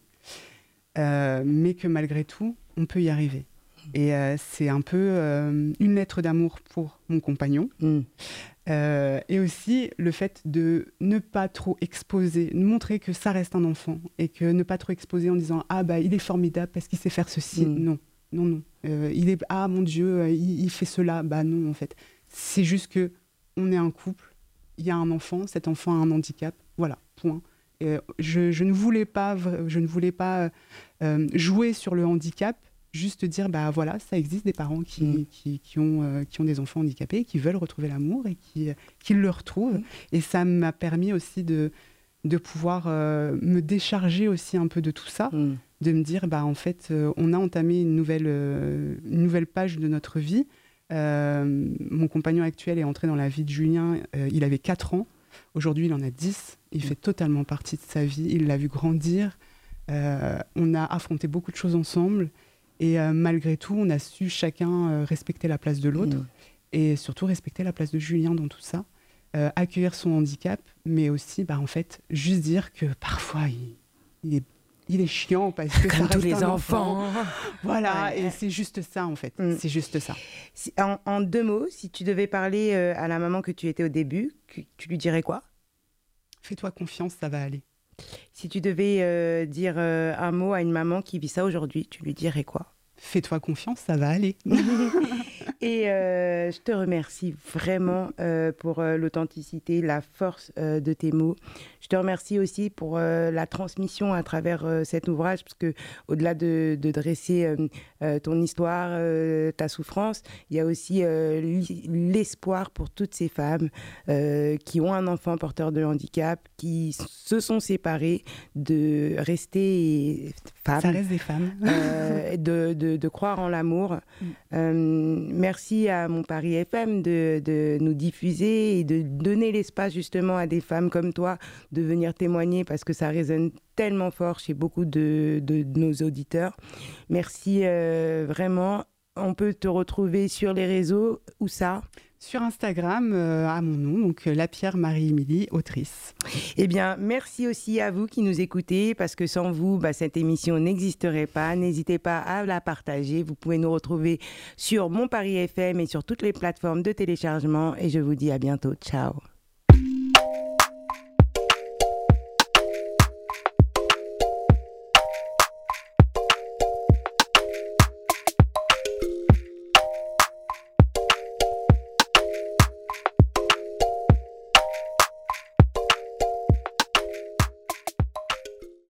Mais que malgré tout, on peut y arriver. Et c'est un peu une lettre d'amour pour mon compagnon. Et aussi le fait de ne pas trop exposer, montrer que ça reste un enfant et que ne pas trop exposer en disant « Ah bah il est formidable parce qu'il sait faire ceci ». Non. Il est « Ah mon Dieu, il fait cela ». Bah non en fait. C'est juste qu'on est un couple, il y a un enfant, cet enfant a un handicap, voilà, point. Je ne voulais pas jouer sur le handicap, juste dire bah voilà, ça existe des parents qui ont des enfants handicapés, qui veulent retrouver l'amour et qui le retrouvent. Et ça m'a permis aussi de pouvoir me décharger aussi un peu de tout ça, de me dire bah en fait on a entamé une nouvelle page de notre vie. Mon compagnon actuel est entré dans la vie de Julien, il avait 4 ans. Aujourd'hui, il en a 10. Il fait totalement partie de sa vie. Il l'a vu grandir. On a affronté beaucoup de choses ensemble. Et malgré tout, on a su chacun respecter la place de l'autre. Et surtout respecter la place de Julien dans tout ça. Accueillir son handicap. Mais aussi, bah, en fait, juste dire que parfois, il est chiant parce que comme ça tous reste les un enfants. Voilà, et c'est juste ça, en fait. C'est juste ça. En 2 mots, si tu devais parler à la maman que tu étais au début, tu lui dirais quoi ? Fais-toi confiance, ça va aller. Si tu devais dire un mot à une maman qui vit ça aujourd'hui, tu lui dirais quoi ? Fais-toi confiance, ça va aller. Et je te remercie vraiment pour l'authenticité, la force de tes mots. Je te remercie aussi pour la transmission à travers cet ouvrage, parce que au-delà de dresser ton histoire, ta souffrance, il y a aussi l'espoir pour toutes ces femmes qui ont un enfant porteur de handicap, qui se sont séparées, de rester femmes. Ça reste des femmes. De croire en l'amour. Merci à Mon Paris FM de nous diffuser et de donner l'espace justement à des femmes comme toi de venir témoigner, parce que ça résonne tellement fort chez beaucoup de nos auditeurs. Merci vraiment. On peut te retrouver sur les réseaux. Où ça ? Sur Instagram, à mon nom, donc Lapierre Marie-Émilie, autrice. Eh bien, merci aussi à vous qui nous écoutez, parce que sans vous, cette émission n'existerait pas. N'hésitez pas à la partager. Vous pouvez nous retrouver sur Mon Paris FM et sur toutes les plateformes de téléchargement. Et je vous dis à bientôt. Ciao.